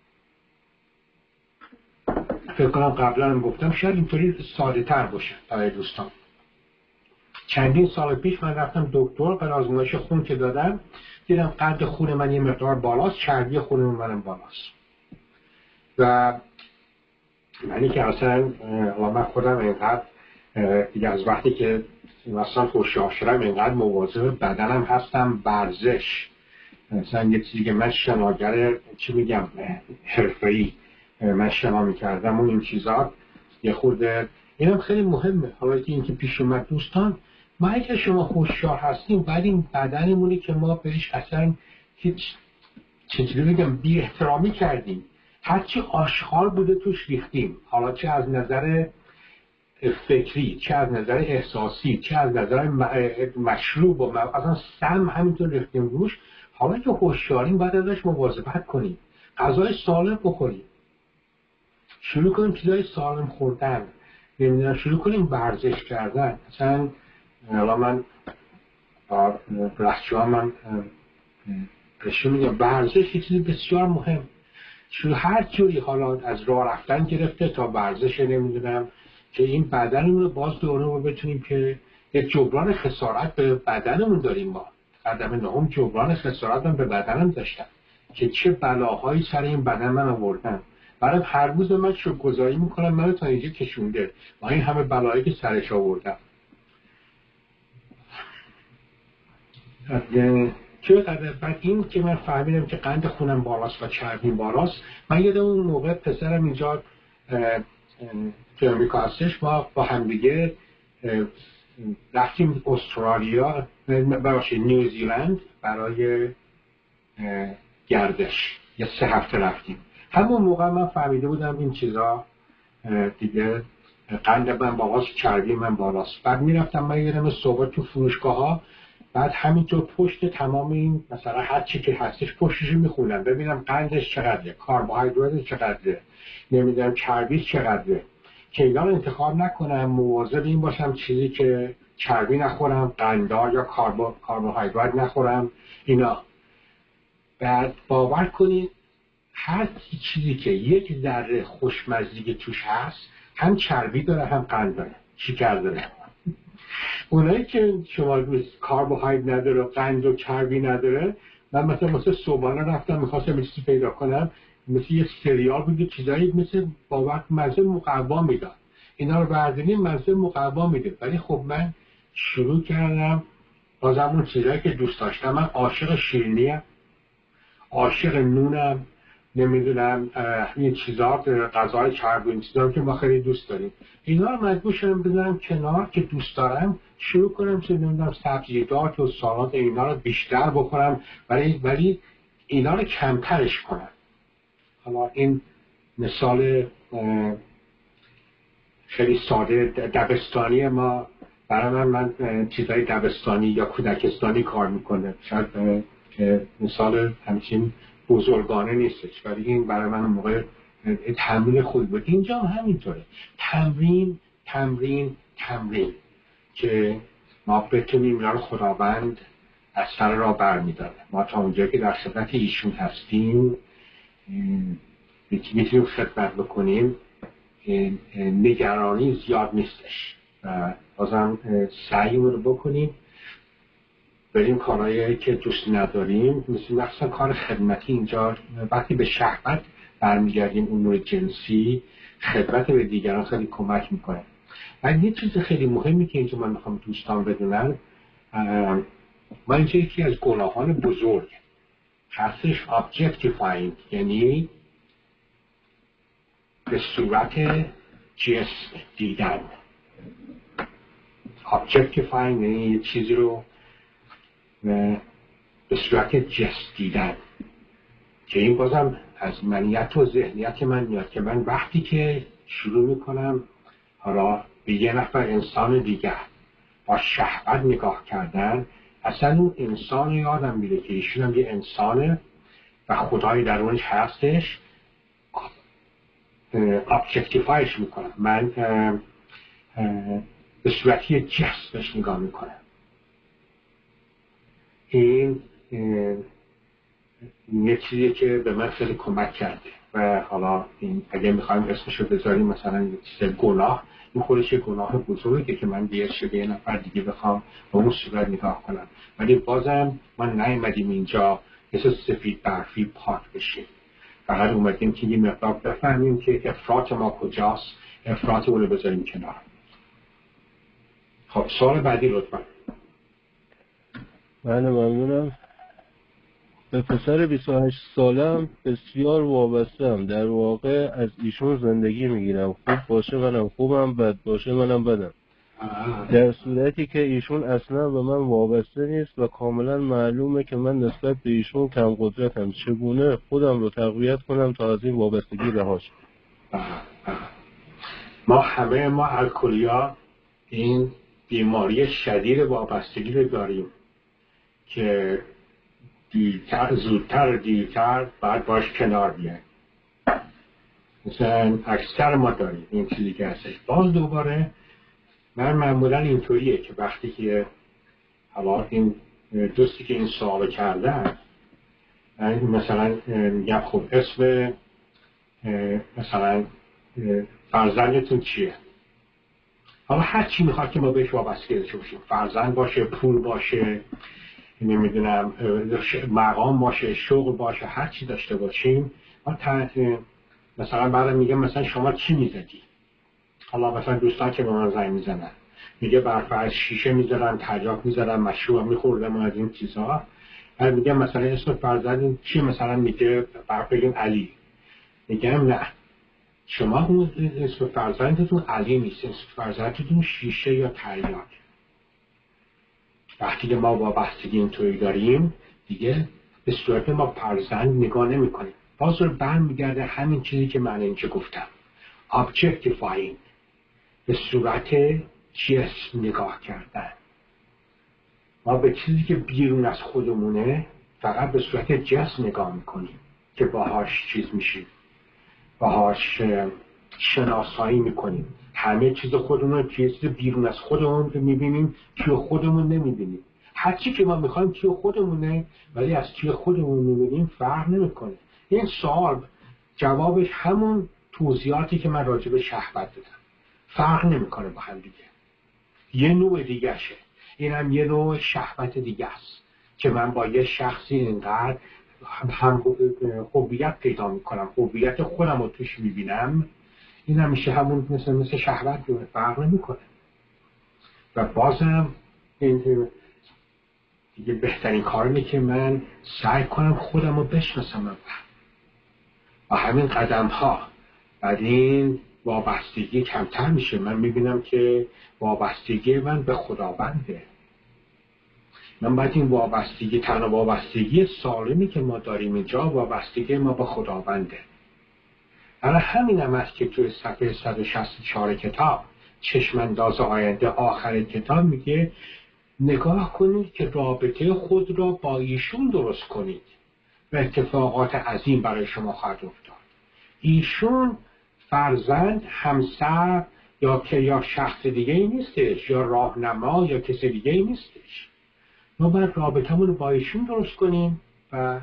Speaker 4: فکر کنم قبلا هم گفتم، شاید اینطوری ساده تر باشه برای دوستان. چندین سال پیش من رفتم دکتر، برای آزمایش خون که دادم دیدم قد خون من یه مقدار بالاست، چربی خون منم بالاست. و منی که اصلا من خودم اینقدر دیگه از وقتی که مثلا خوشحال شدم اینقدر مواظب بدنم هستم، ورزش مثلا یه چیزی که من شناگر چی میگم حرفه‌ای من شنا میکردم و این چیزا یه خورده اینم خیلی مهمه. حالا که این که پیش اومد دوستان، ما اگه شما خوشحال هستیم بعد این بدنمونی که ما بهش اصلا هیچ چجوری بگم بی احترامی کردیم، هرچی آشغال بوده توش ریختیم، حالا چه از نظر فکری، چه از نظر احساسی، چه از نظر مشروب و اصلا سم همینطور ریختیم روش. حالا که خوشحالیم باید ازش مواظبت کنیم، غذای سالم بخوریم، شروع کنیم چیزای سالم خوردن، نمیدونم شروع کنیم ورزش کردن. مثلا حالا من بچه ها من بهشون میگم ورزش یه چیز بسیار مهم، چون هر جوری حالا از راه رفتن گرفته تا ورزش نمیدونم که این بدنمون رو باز دوره رو بتونیم که یک جبران خسارت به بدنمون داریم. ما قدم نهم جبران خسارت من به بدنم داشتم که چه بلاهایی سر این بدن من آوردن، برای هر روز من شکرگزاری میکنم منو تا اینجا کشونده با این همه بلایی که سرش آوردم. چه قدر بعد این که من فهمیدم که قند خونم بالاست و چربیم بالاست، من یادم اون موقع پسرم اینجا تو امریکا هستش، ما با هم دیگه رفتیم استرالیا ببخشید نیوزیلند برای گردش، یه سه هفته رفتیم. همون موقع من فهمیده بودم این چیزا دیگه قند من بالاست، چربی من بالاست. بعد میرفتم من یادم صبح تو فروشگاه ها، بعد همینطور پشت تمام این مثلا هر چی که هستش پشتش میخونم ببینم قندش چقدره، کربوهیدراتش چقدره، نمیدونم چربیش چقدره، که اینا رو انتخاب نکنم، مواظب این باشم چیزی که چربی نخورم، قندار یا کربو کربوهیدرات نخورم اینا. بعد باور کنید هر چیزی که یک ذره خوشمزگی توش هست هم چربی داره هم قند داره، شکر داره. اونایی که شما کربوهیدرات نداره، قند و چربی نداره، من مثلا مثلا صبحانه رفتم میخواستم چیزی پیدا کنم، مثل یه سریال بود چیزایی مثل باور مزه مقوا میداد، اینا رو برداریم مزه مقوا میده. ولی خب من شروع کردم بازم اون چیزایی که دوست داشتم، من عاشق شیرینیم، عاشق نونم، نمیدونم این چیزا غذای چربی این چیزا که ما خیلی دوست داریم، اینا رو مجبور شدم بذارم کنار که دوست دارم شروع کنم چه نمیدونم سبزیجات و سالاد اینا رو بیشتر بخورم، ولی ولی اینا رو کمترش کنم. حالا این مثال خیلی ساده دبستانی ما، برای من من چیزای دبستانی یا کودکستانی کار میکنه، شاید مثال همچین بزرگانه نیستش، ولی این برای من موقع تمرین خوب بود. اینجا هم همینطوره، تمرین تمرین تمرین که ما بتونیم اینا رو خداوند از سر را برمیداره. ما تا اونجا که در خدمت ایشون هستیم میتونیم خدمت بکنیم، نگرانی زیاد نیستش و بازم سعیمون رو بکنیم بریم کارهایی که دوست نداریم، مثل مثلا کار خدمتی. اینجا وقتی به شهوت برمیگردیم امور جنسی، خدمت به دیگران خیلی کمک میکنه. و یه چیز خیلی مهمی که اینجا من میخوام دوستان بدونن، ما اینجا یکی از گناهان بزرگ هستش objectifying، یعنی به صورت جسم دیدن. objectifying یعنی یه چیزی رو به صورت جسم دیدن، که این بازم از منیت و ذهنیت من میاد که من وقتی که شروع میکنم حالا به یه نفر انسان دیگه با شهوت نگاه کردن، اصلا اون انسان یادم میره که ایشون هم یه انسانه و خدای درونش هستش، objectifyش میکنم، من به صورتی جسمش نگاه میکنم. این یه چیزی که به من خیلی کمک کرده و حالا این اگه میخوایم اسمشو بذاریم مثلا یه چیز گناه، این خودش یه گناه بزرگه که من بیاد شده یه نفر دیگه بخوام به اون صورت نگاه کنم. ولی بازم من نیومدیم اینجا مثل سفید برفی پاک بشیم، فقط اومدیم که یه مقدار بفهمیم که افراط ما کجاست، افراط اون رو بذاریم کنار. خب سوال بعدی لطفا.
Speaker 2: بله ممنونم. به پسر بیست و هشت سالم بسیار وابستم، در واقع از ایشون زندگی میگیرم، خوب باشه منم خوبم، بد باشه منم بدم، در صورتی که ایشون اصلا به من وابسته نیست و کاملا معلومه که من نسبت به ایشون کم قدرتم. چگونه خودم رو تقویت کنم تا از این وابستگی رها شم؟
Speaker 4: ما همه ما الکلیا این بیماری شدید وابستگی رو داریم که دیرتر زودتر دیرتر بعد باش کنار بیایم. مثلا اکثر ما داریم این چیزی که هستش. باز دوباره من معمولا اینطوریه که وقتی که حالا این دوستی که این سوال کرده مثلا میگم خب اسم مثلا فرزندتون چیه؟ حالا هر چی میخواد که ما بهش وابسته داشته باشیم، فرزند باشه، پول باشه، نمیدونم مقام باشه، شغل باشه، هر چی داشته باشیم ما مثلا بعد میگه مثلا شما چی میزدی؟ حالا مثلا دوستان که به من زنگ میزنن میگه برفرض شیشه میزدن، تریاک میزدن، مشروب میخوردن و از این چیزها. بعد میگه مثلا اسم فرزند چی؟ مثلا میگه برف بگیم علی. میگم نه، شما اون اسم فرزندتون علی نیست، اسم فرزندتون شیشه یا تریاک. وقتی که ما وابستگی اینطوری داریم دیگه به صورت ما فرزند نگاه نمی کنیم. باز رو برمیگرده همین چیزی که من اینجا گفتم، objectifying، به صورت جسم نگاه کردن. ما به چیزی که بیرون از خودمونه فقط به صورت جسم نگاه میکنیم که باهاش چیز میشیم، باهاش شناسایی میکنیم. همه چیز خودمون چیز بیرون از خودمون رو میبینیم، توی خودمون نمیبینیم. هرچی که ما میخوایم توی خودمونه ولی از توی خودمون میبینیم فرق نمیکنه. این سوال جوابش همون توضیحاتی که من راجع به شهوت دادم، فرق نمیکنه با هم دیگه. یه نوع دیگه شه، این هم یه نوع شهوت دیگه است که من با یه شخصی اینقدر هم خوبیت پیدا میکنم، خوبیت خودم رو توش میبینم. این هم میشه همون مثل مثل شهوت، فرق نمیکنه. و بازم این دیگه بهترین کار اینه که من سعی کنم خودم رو بشناسم و همین قدم ها. بعد این وابستگی کمتر میشه. من میبینم که وابستگی من به خداونده. من باید این وابستگی، تنها وابستگی سالمی که ما داریم اینجا وابستگی ما به خداونده. برای همین هم است که توی صفحه صد و شصت و چهار کتاب چشمانداز آینده آخر کتاب میگه نگاه کنید که رابطه خود را با ایشون درست کنید و اتفاقات عظیم برای شما خواهد افتاد. ایشون فرزند، همسر یا که یا شخص دیگه ای نیستش، یا راهنما یا کسی دیگه ای نیستش. ما باید رابطمون رو با ایشون درست کنیم و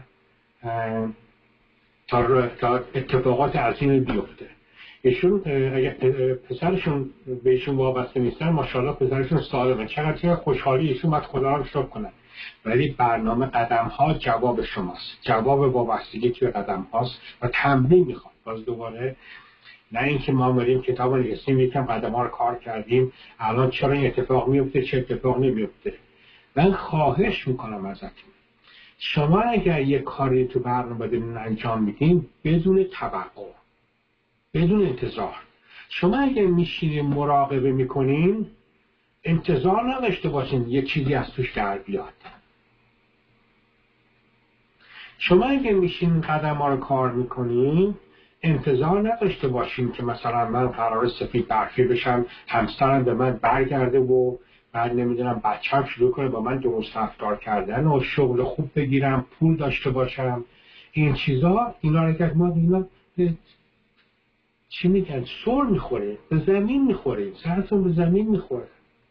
Speaker 4: تا, تا اتفاقات عظیمی بیفته. ایشون اگر پسرشون بهشون وابسته نیستن، ماشاءالله پسرشون سالمه، چقدر خوشحالی ایشون باید خدا رو شکر کنن. ولی برنامه قدم ها جواب شماست، جواب وابستگی توی قدم هاست و تمرین میخواد. باز دوباره نه اینکه ما بریم کتاب رو نگستیم یکم قدم ها رو کار کردیم الان چرا این اتفاق میفته چه اتفاق نمیفته. من خواهش میکنم ازتون، شما اگر یک کاری تو برنامه دارین انجام میدین بدون توقع، بدون انتظار. شما اگر میشینین مراقبه میکنین انتظار نداشته باشین یه چیزی از توش در بیاد. شما اگر میشینین قدم ها رو کار میکنین انتظار نداشته باشین که مثلا من قرار سفید برفی بشم، همسرم به من برگرده و بعد نمیدونم بچه‌م شروع کنه با من درست رفتار کردن و شغل خوب بگیرم، پول داشته باشم. این چیزا اینا رو که ما اینا چی میگن سر میخوره، به زمین میخوره، سرتون به زمین میخوره.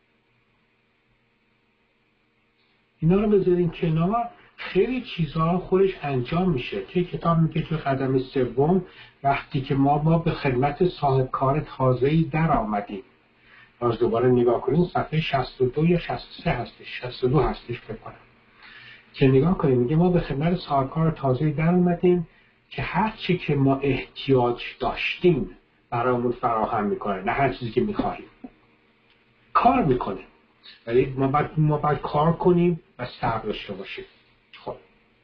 Speaker 4: اینا رو بذارین کنار، خیلی چیزها خودش انجام میشه. توی کتاب میگه توی قدم سوم وقتی که ما ما به خدمت صاحب کار تازه‌ای در آمدیم. باز دوباره نگاه کنین صفحه شصت و دو یا شصت و سه هستش، شصت و دو هستش فکر کنم که نگاه کنین میگه ما به خدمت صاحب کار تازه‌ای در آمدیم که هر چی که ما احتیاج داشتیم برامون فراهم میکنه، نه هر چیزی که میخواهیم. کار میکنه ولی ما باید ما باید کار کنیم و صبر داشته باشیم. خب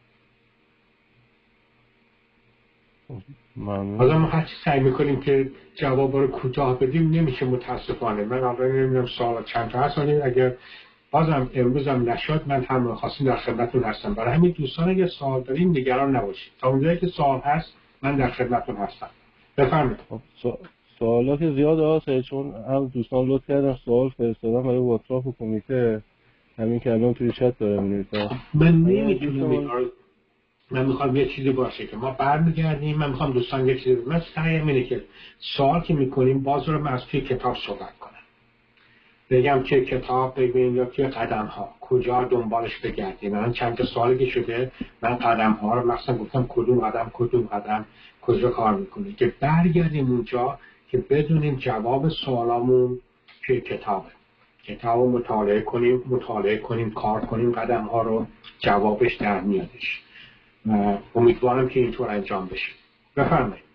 Speaker 4: حالا ما هرچی سعی میکنیم که جواب رو کوتاه بدیم نمیشه متاسفانه. من حالا نمیدونم سوال چند تا هست، ولی اگر بازم امروز هم نشد من هم خواستیم در خدمتتون هستم. برای همین دوستان اگر سوال دارین نگران نباشید، تا اونجایی که سوال هست من در خدمتتون هستم. بفرمایید.
Speaker 2: سوالات زیاد هست چون هم دوستان لطف کردن سوال فرستادن برای واتساپ و کمیته، همین که الان توی چت دارم می‌نویسم.
Speaker 4: من نمیتونم، من میخوام یه چیزی باشه که ما برمیگردیم. من میخوام دوستان یه چیزی، من سعیم اینه که سوال که میکنیم باز رو من از توی کتاب صحبت کنم. بگم که کتاب ببین یا که قدم ها کجا دنبالش بگردیم. من چند تا سوالی که شده من قدم ها رو مثلا گفتم کدوم قدم کدوم قدم کجا کار میکنه که برگردیم اونجا که بدونیم جواب سوالامون توی کتابه. کتاب رو مطالعه کنیم مطالعه کنیم کار کنیم قدم ها رو جوابش در میادش. امیدوارم که اینطور انجام بشه. بفرمایید.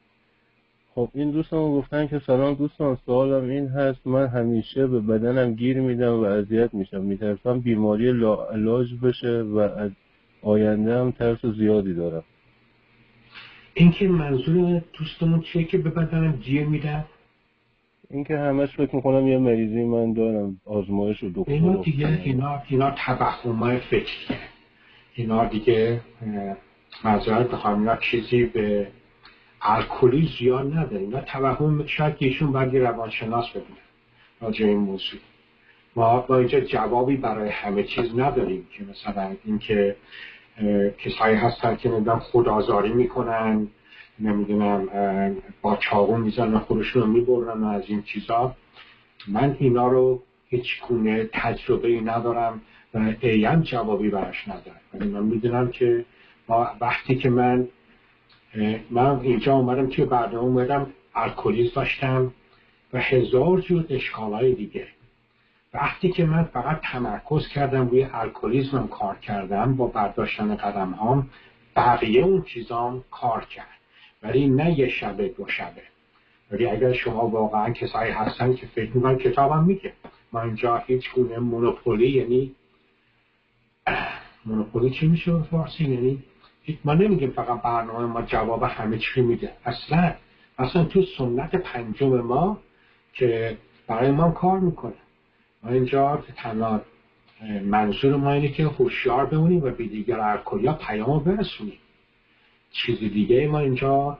Speaker 2: خب این دوستان گفتن که سلام دوستان، سوالم این هست من همیشه به بدنم گیر میدم و اذیت میشم، میترسم بیماری لاعلاج بشه و از آینده هم ترس زیادی دارم.
Speaker 4: این که منظور دوستمون چیه که به بدنم گیر میدم؟
Speaker 2: این که همش فکر میکنم یه مریضی من دارم، آزمایش و دکتر.
Speaker 4: اینا دیگه اینا اینا توهمای فکریه. اینا دیگه معذرت بخوام اینا چیزی به الکلی زیاد نداره. اینا توهم شاید ایشون باید روانشناس ببینه راجع این موضوع. ما ما اینجا جوابی برای همه چیز نداریم که مثلا اینکه کسایی هستن که نمیدونم خودآزاری میکنن، نمیدونم با چاقو میزنن خودشون رو میبرن و از این چیزا. من اینا رو هیچ گونه تجربه‌ای ندارم و عین جوابی براش ندارم. ولی من میدونم که ما وقتی که من من اینجا اومدم توی برنامه اومدم الکلیز داشتم و هزار جور اشکالای دیگه. وقتی که من فقط تمرکز کردم روی الکلیزمم کار کردم با برداشتن قدم هام، بقیه اون چیزام کار کرد. ولی نه یه شبه دو شبه. ولی اگر شما واقعا کسایی هستن که فکر میکنن کتابم میگه ما اینجا هیچ گونه مونوپولی، یعنی مونوپولی چی میشه به فارسی؟ یعنی ما نمیگیم فقط برنامه ما جواب همه چی میده. اصلا اصلا تو سنت پنجم ما که برای ما کار میکنه. ما اینجا تنها منظور ما اینه که هوشیار بمونیم و به دیگر الکلیا پیامو برسونیم. چیز دیگه ما اینجا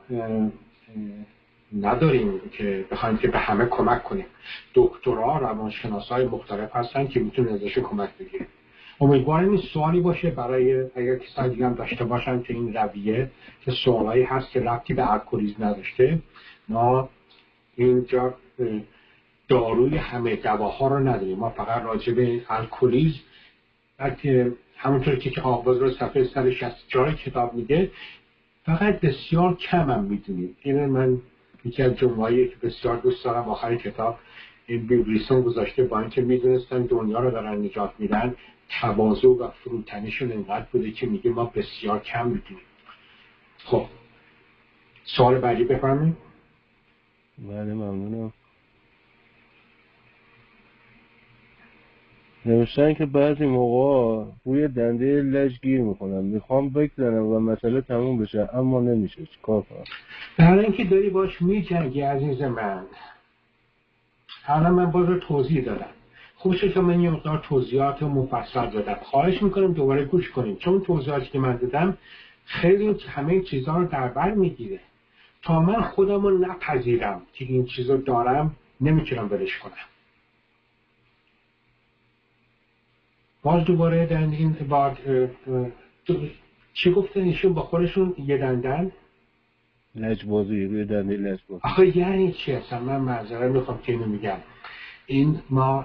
Speaker 4: نداریم که بخوایم که به همه کمک کنیم. دکترها روانشناسای مختلف هستن که میتونن ازش کمک بگیریم. امیدوارم این سوالی باشه برای اگر کسایی دیگه هم داشته باشن که این رویه که سوالایی هست که ربطی به الکلیسم نداشته. ما اینجا داروی همه دواها رو نداریم. ما فقط راجع به الکلیسم که همونطور که آغاز رو صفحه صد و شصت و چهار کتاب میگه فقط بسیار کم هم میدونیم. این من یکی از جمله‌ای که بسیار دوست دارم آخر کتاب این بیبلیسون گذاشته با اینکه میدونستن دنیا رو دارن نجات میدن، تواضع و فروتنیشون اینقدر بوده که میگه ما بسیار کم میدونیم. خب سوال بعدی بفرمایید.
Speaker 2: بله ممنونم. نوشتن که بعضی موقع روی دنده لج گیر میکنم، میخوام بگذارم و مسئله تموم بشه اما نمیشه، چیکار کنم؟
Speaker 4: برای اینکه داری باش میجنگی عزیز من. الان من باز رو توضیح دادم. خوب شد که من یه مقدار توضیحات مفصل دادم. خواهش میکنم دوباره گوش کنیم چون توضیحاتی که من دادم خیلی همه چیزها رو در بر میگیره. تا من خودم رو نپذیرم که این چیز رو دارم نمیتونم ولش کنم. باز دوباره در این بعد چی گفتن ایشون با خودشون یه دندن
Speaker 2: لجبازی روی دنده لجبازی.
Speaker 4: آخه یعنی چی اصلا؟ من معذرت میخوام که اینو میگم. این ما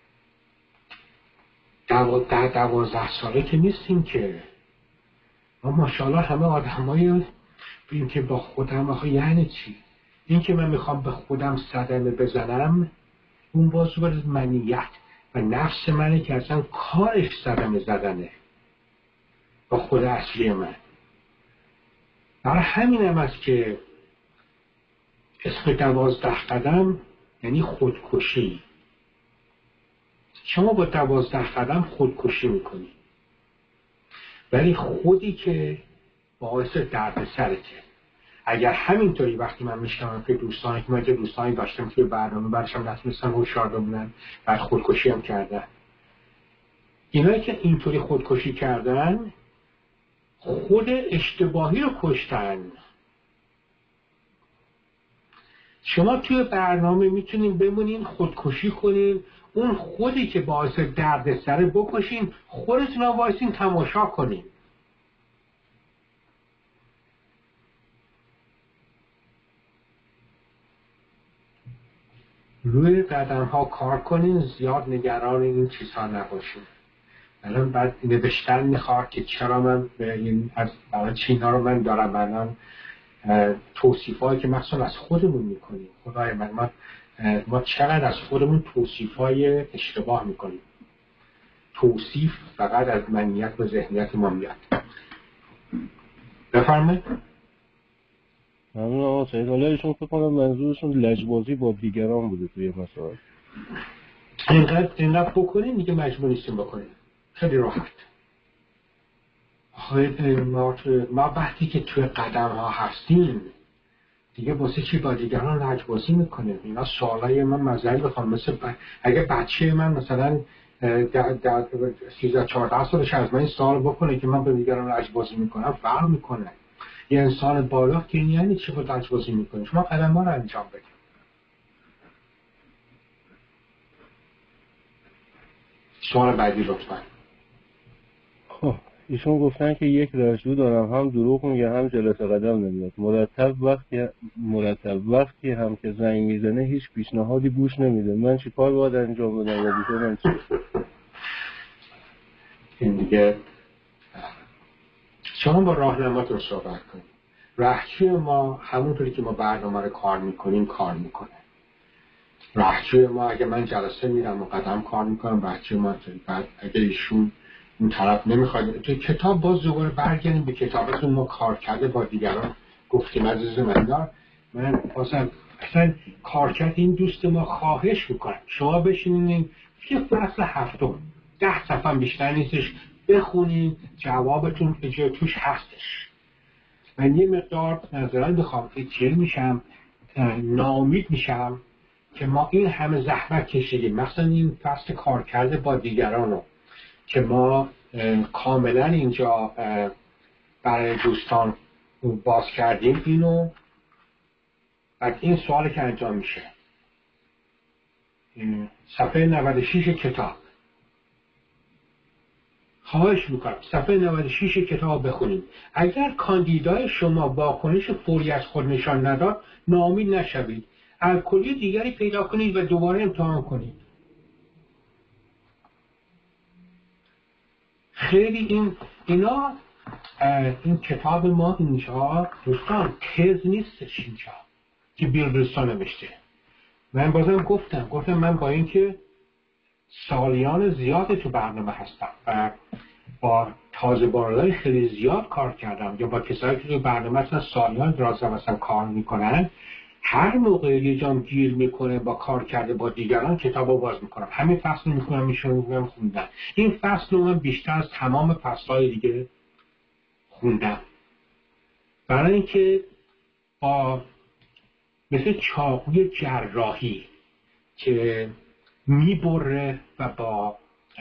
Speaker 4: دو... در دوازده ساله که نیستیم که ما ماشاءالله همه آدمایی این که با خودم. آخه یعنی چی؟ این که من میخوام به خودم صدمه بزنم اون باز دوباره منیت و نفس منه که اصلا کارش صدمه زدنه با خود اصلی من. برای همین هم است که اسم دوازده قدم یعنی خودکشی. شما با دوازده قدم خودکشی میکنی ولی خودی که باعث درد سرته. اگر همینطوری وقتی من میشنم که دوستانی که من دوستانی داشتم که برنامه برشم نتونستم هوشیار بمونن بعد خودکشی هم کردن، اینایی که اینطوری خودکشی کردن خود اشتباهی رو کشتن. شما توی برنامه میتونین بمونین خودکشی کنین، اون خودی که باعث درد سره بکشین، خودتون رو وایسین تماشا کنین. روی قدم ها کار کنین، زیاد نگران این چیزها نباشین. الان بعد نوشتن میخواد که چرا من به این از برای چینا رو من دارم الان توصیفایی که مخصوصا از خودمون میکنیم. خدای من ما, ما چقدر از خودمون توصیفای اشتباه میکنیم. توصیف فقط از منیت و ذهنیت ما میاد. بفرمایید.
Speaker 2: ممنون آقا سعید. حالا ایشون فکر کنم منظورشون لجبازی با دیگران بوده توی مسائل.
Speaker 4: اینقدر اینقدر بکنین دیگه مجبور نیستیم بکنین. خیلی راحت. ما, ما وقتی که توی قدم ها هستیم دیگه واسه چی با دیگران لجبازی میکنیم؟ اینا سوالای من مزدی بخوام. مثل ب... اگه بچه من مثلا سیزده چهارده سالش از من این سوال بکنه که من به دیگران لجبازی میکنم، فرق میکنه. یه انسان بالا که یعنی چی با لجبازی میکنه؟ شما قدم ها رو انجام بدید. سوال بعدی لطفا.
Speaker 2: خب ایشون گفتن که یک رجوع دارم، هم دروغ میگه هم جلسه قدم نمیاد. مرتب وقتی مرتب وقتی هم که زنگ میزنه هیچ پیشنهادی گوش نمیده. من چی کار باید انجام بدم؟ وظیفه من چیه؟
Speaker 4: این دیگه شما با راهنماتون صحبت کنید. راهجوی ما همونطوری که ما برنامه رو کار میکنیم کار میکنه. راهجوی ما اگه من جلسه میرم و قدم کار میکنم، راهجوی ما بعد اگه ایشون اون طرف نمیخواد تو کتاب باز دوباره برگردیم به کتابتون. ما کار کرده با دیگران گفتیم عزیز من دار من بازم اصلا کار کرده این دوست ما خواهش میکنم شما بشینین یه فصل هفتم ده صفحه بیشتر نیستش بخونین، جوابتون که جای توش هستش. من یه مقدار نظران بخوام اتیل میشم، ناامید میشم که ما این همه زحمت کشیدیم، مثلا این فصل کار کرده با دیگران رو که ما کاملا اینجا برای دوستان باز کردیم اینو. بعد این سوالی که انجام میشه صفحه نود و شش کتاب، خواهش میکنم صفحه نود و شش کتاب بخونید. اگر کاندیدای شما واکنش فوری از خود نشان نداد ناامید نشوید، الکلی دیگری پیدا کنید و دوباره امتحان کنید. خیلی این اینا این کتاب ما اینجا دوستان تز نیستش اینجا که بیلدرستان نوشته. من بازم گفتم گفتم من با اینکه سالیان زیاد تو برنامه هستم و با تازه باردهای خیلی زیاد کار کردم یا با کسایی که تو برنامه هستن سالیان درازه مثلا کار میکنن، هر موقع یه جام گیر میکنه با کار کرده با دیگران کتابو باز میکنم. همین فصل میخونم میشون میگم خوندم. این فصل رو من بیشتر از تمام فصلهای دیگه خوندم برای اینکه با مثل چاقوی جراحی که میبره و با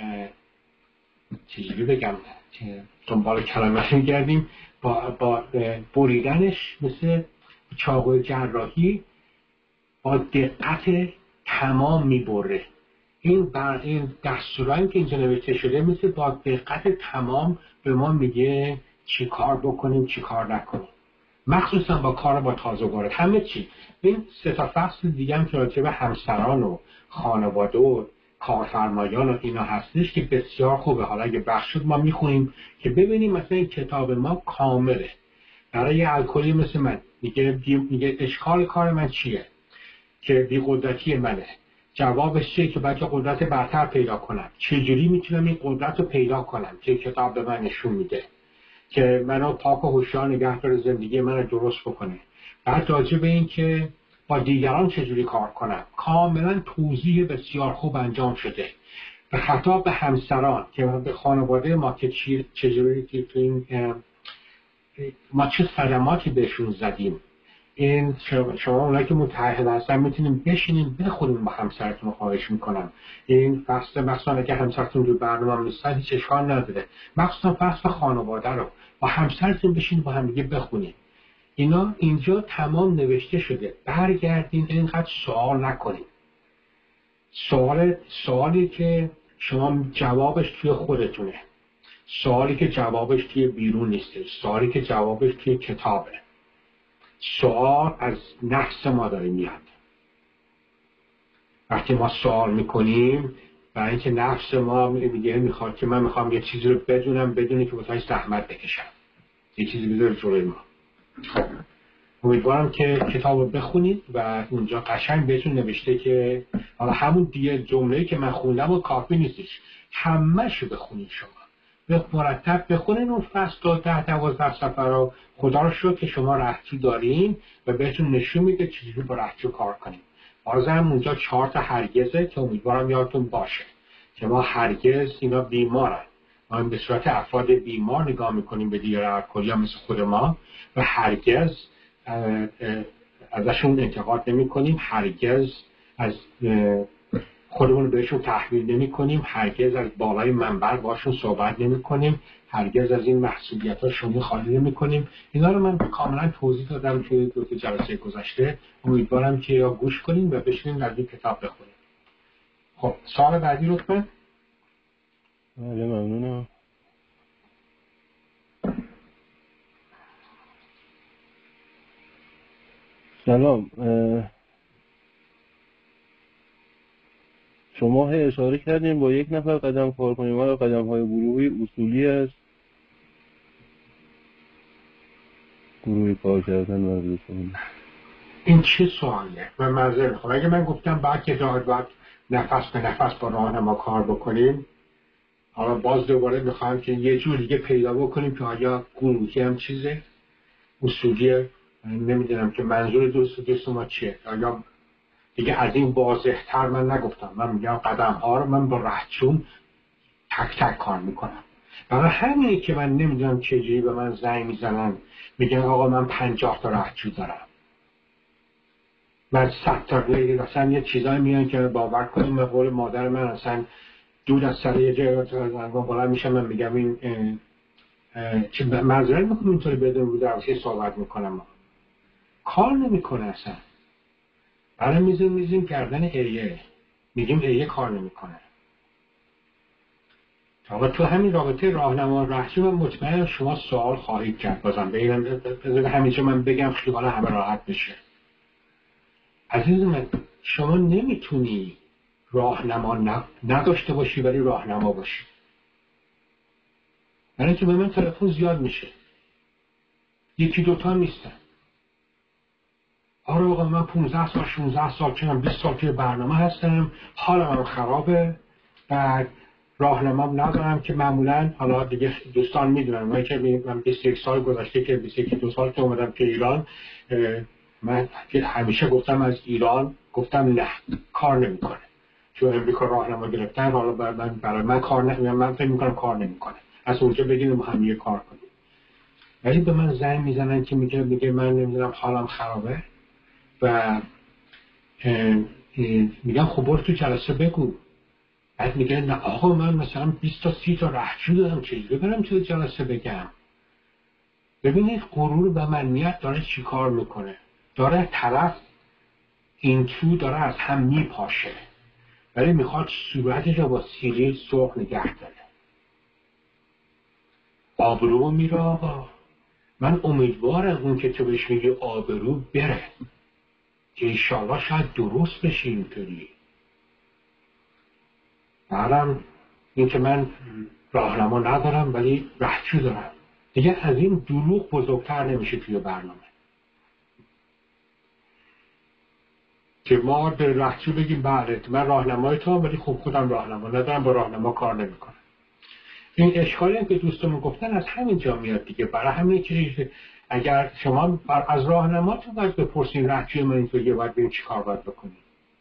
Speaker 4: چجوری بگم که دنبال کلمه میگردیم با, با بریدنش مثل چاقوی جراحی با دقت تمام میبره. این بر این دستورایی که اینجا نوشته شده مثل با دقت تمام به ما میگه چی کار بکنیم چی کار نکنیم، مخصوصا با کار با تازه وارد همه چی. این سه تا فصل دیگه هم که راجع به همسران و خانواده و کارفرمایان و اینا هستش که بسیار خوبه. حالا اگه بخش شد ما میخونیم که ببینیم مثلا این کتاب ما کامله برای الکلی مثل من. میگه میگه اشکال کار من چیه که بی قدرتی منه، جوابش چیه که باید قدرت برتر پیدا کنم، چجوری میتونم این قدرت رو پیدا کنم که کتاب به من نشون میده که منو پاک و هوشیار نگه داره، زندگی من رو درست بکنه. بعد راجع به این که با دیگران چجوری کار کنم کاملا توضیح بسیار خوب انجام شده. به خطاب به همسران که به خانواده ما که چجوری که تو این ما چه صدماتی بهشون زدیم. این شما اونایی که متأهل هستن میتونیم بشینیم بخونیم با همسرتون، خواهش میکنم. این فصل مثلا اگه همسرتون رو برنامه نیستن هیچ اشکال نداره، مخصوصا فصل خانواده رو با همسرتون بشینید با هم دیگه بخونید. اینا اینجا تمام نوشته شده. برگردین اینقدر سوال نکنید. سوال سوالی که شما جوابش توی خودتونه، سوالی که جوابش توی بیرون نیسته، سوالی که جوابش توی کتابه. سوال از نفس ما داره میاد. وقتی ما سوال میکنیم برای اینکه نفس ما میگه میخواد که من میخوام یه چیزی رو بدونم بدونی که بتونی زحمت بکشم، یه چیزی بذاره جلوی ما. خب امیدوارم که کتاب رو بخونید و اونجا قشنگ بهتون نوشته که حالا همون دیگه جمله‌ای که من خوندم و کافی نیستش، همه‌شو بخونید شما به مرتب بخونین اون فصل تا ده دوازده صفحه رو. خدا رو شکر که شما رهجو دارین و بهتون نشون میده چجوری با رهجو کار کنیم. بازم اونجا چهار تا هرگزه که امیدوارم یادتون باشه که ما هرگز اینا بیمارن، ما به صورت افراد بیمار نگاه میکنیم به دیگر الکلی مثل خود ما و هرگز ازشون انتقاد نمی کنیم، هرگز از خودمون بهشون تحمیل نمی کنیم، هرگز از بالای منبر باشون صحبت نمی کنیم، هرگز از این محسوبیت ها شما خالی نمی کنیم. اینا رو من کاملا توضیح دادم توی دو تا جلسه گذشته. امیدوارم که یا گوش کنیم و بشینیم از این کتاب بخونیم. خب سوال بعدی لطفا.
Speaker 2: بله ممنونم. سلام، شما اشاره کردین با یک نفر قدم کار کنیم و قدم های گروهی اصولی است. گروهی کار کردن مربوط کنیم.
Speaker 4: این چه سوالیه؟ من معذرت میخوام اگه من گفتم بعد که داد بعد نفس به نفس با راهنما کار بکنیم، حالا باز دوباره میخوام که یه جور دیگه پیدا بکنیم که آیا گروهی هم چیزه اصولیه. نمیدونم که منظور دوست دوست ما چیه. آیا دیگه از این واضح‌تر من نگفتم. من میگم قدم ها رو من با رهجون تک تک کار میکنم. برای همینه که من نمیدونم چجوری به من زنگ میزنن میگن آقا من پنجاه تا رهجو دارم، من صد تا غیر اصلا یه چیزایی میان که باور کنیم به قول مادر من اصلا دود از سر یه جای بالا میشم. من میگم این چه منظره میکنم اینطوری بدون رو درسته صحبت میکنم کار نمیکنه اصلا. برای میزیم میزیم گردن ایه میگیم ایه کار نمیکنه. تا تو همین رابطه راهنما رهجو من مطمئنم شما سوال خواهید کرد. بازم بگم همینجا من بگم خیال همه راحت بشه. عزیز من شما نمیتونی راهنما نداشته باشی ولی راهنما باشی. برای اینکه به من تلفن زیاد میشه، یکی دوتا نیستن. آره آقا من پونزده سال شونزده سال چنم بیست سال توی برنامه هستم، حالا من خرابه، بعد راهنمام ندارم که معمولا حالا دیگه دوستان میدونن من که من بیست و یک سال گذشته که بیست و یک دو سال که اومدم که ایران، من همیشه گفتم از ایران گفتم نه کار نمیکنه. چون امریکا راهنما گرفتن حالا برای من برای من کار نمیکنه. من فکر میکنم کار نمیکنه. از اونجا بگیم ما هم یه کار کنیم. ولی به من زنگ میزنن که میگه میگه من نمیدونم حالم خرابه و میگم خب برو تو جلسه بگو. بعد میگه نه آقا من مثلا بیست تا سی تا رهجو دارم چیزی برم تو جلسه بگم. ببینید غرور و منیت داره چی کار میکنه. داره طرف این تو داره از هم میپاشه ولی میخواد صورتش رو با سیلی سرخ نگه داره. آبرو میره آقا. من امیدوارم اون که تو بهش میگه آبرو بره که ایشالله شاید درست بشه اینطوری. بعدم این که من راهنما ندارم ولی رهجو دارم. دیگه از این دروغ بزرگتر نمیشه توی برنامه که ما به رهجو بگیم بله من راهنمای تو هم ولی خب خودم راهنما ندارم با راهنما کار نمیکنم. این اشکالی هم که دوستمون گفتن از همین جا میاد دیگه. برای همین که اگر شما از راهنماتون باید بپرسین رهجوی من اینطوریه باید ببین چی کار باید بکنیم.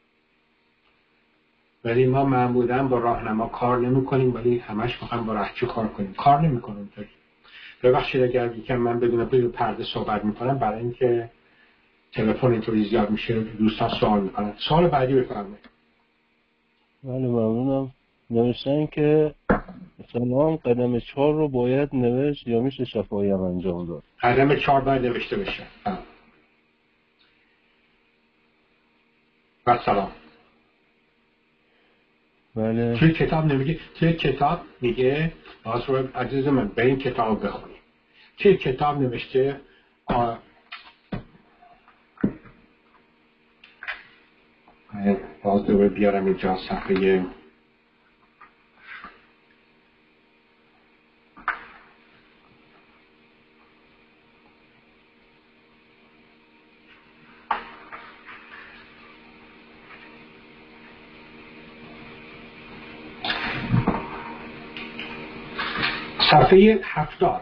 Speaker 4: ولی ما معمولا با راهنما کار نمی کنیم ولی همش میخوایم با رهجو کار کنیم. کار نمی کنیم اینطوری. ببخشید اگر یکم من بدون بدون پرده صحبت میکنم برای اینکه تلفن اینطوری زیاد میشه دوستان سوال میکنن. سوال بعدی بفرمایید.
Speaker 2: بله ممنونم. نوشتن که سلام قدم چهار رو باید نوشت یا میشه شفاهی هم انجام داد؟
Speaker 4: قدم چهار باید نوشته بشه. و سلام.
Speaker 2: بله.
Speaker 4: توی کتاب نمیگه، توی کتاب میگه آسرو عزیز من به این کتاب بخونی. توی کتاب نوشته آ... باز باز دوباره بیارم اینجا صفحه صفحه هفتاد.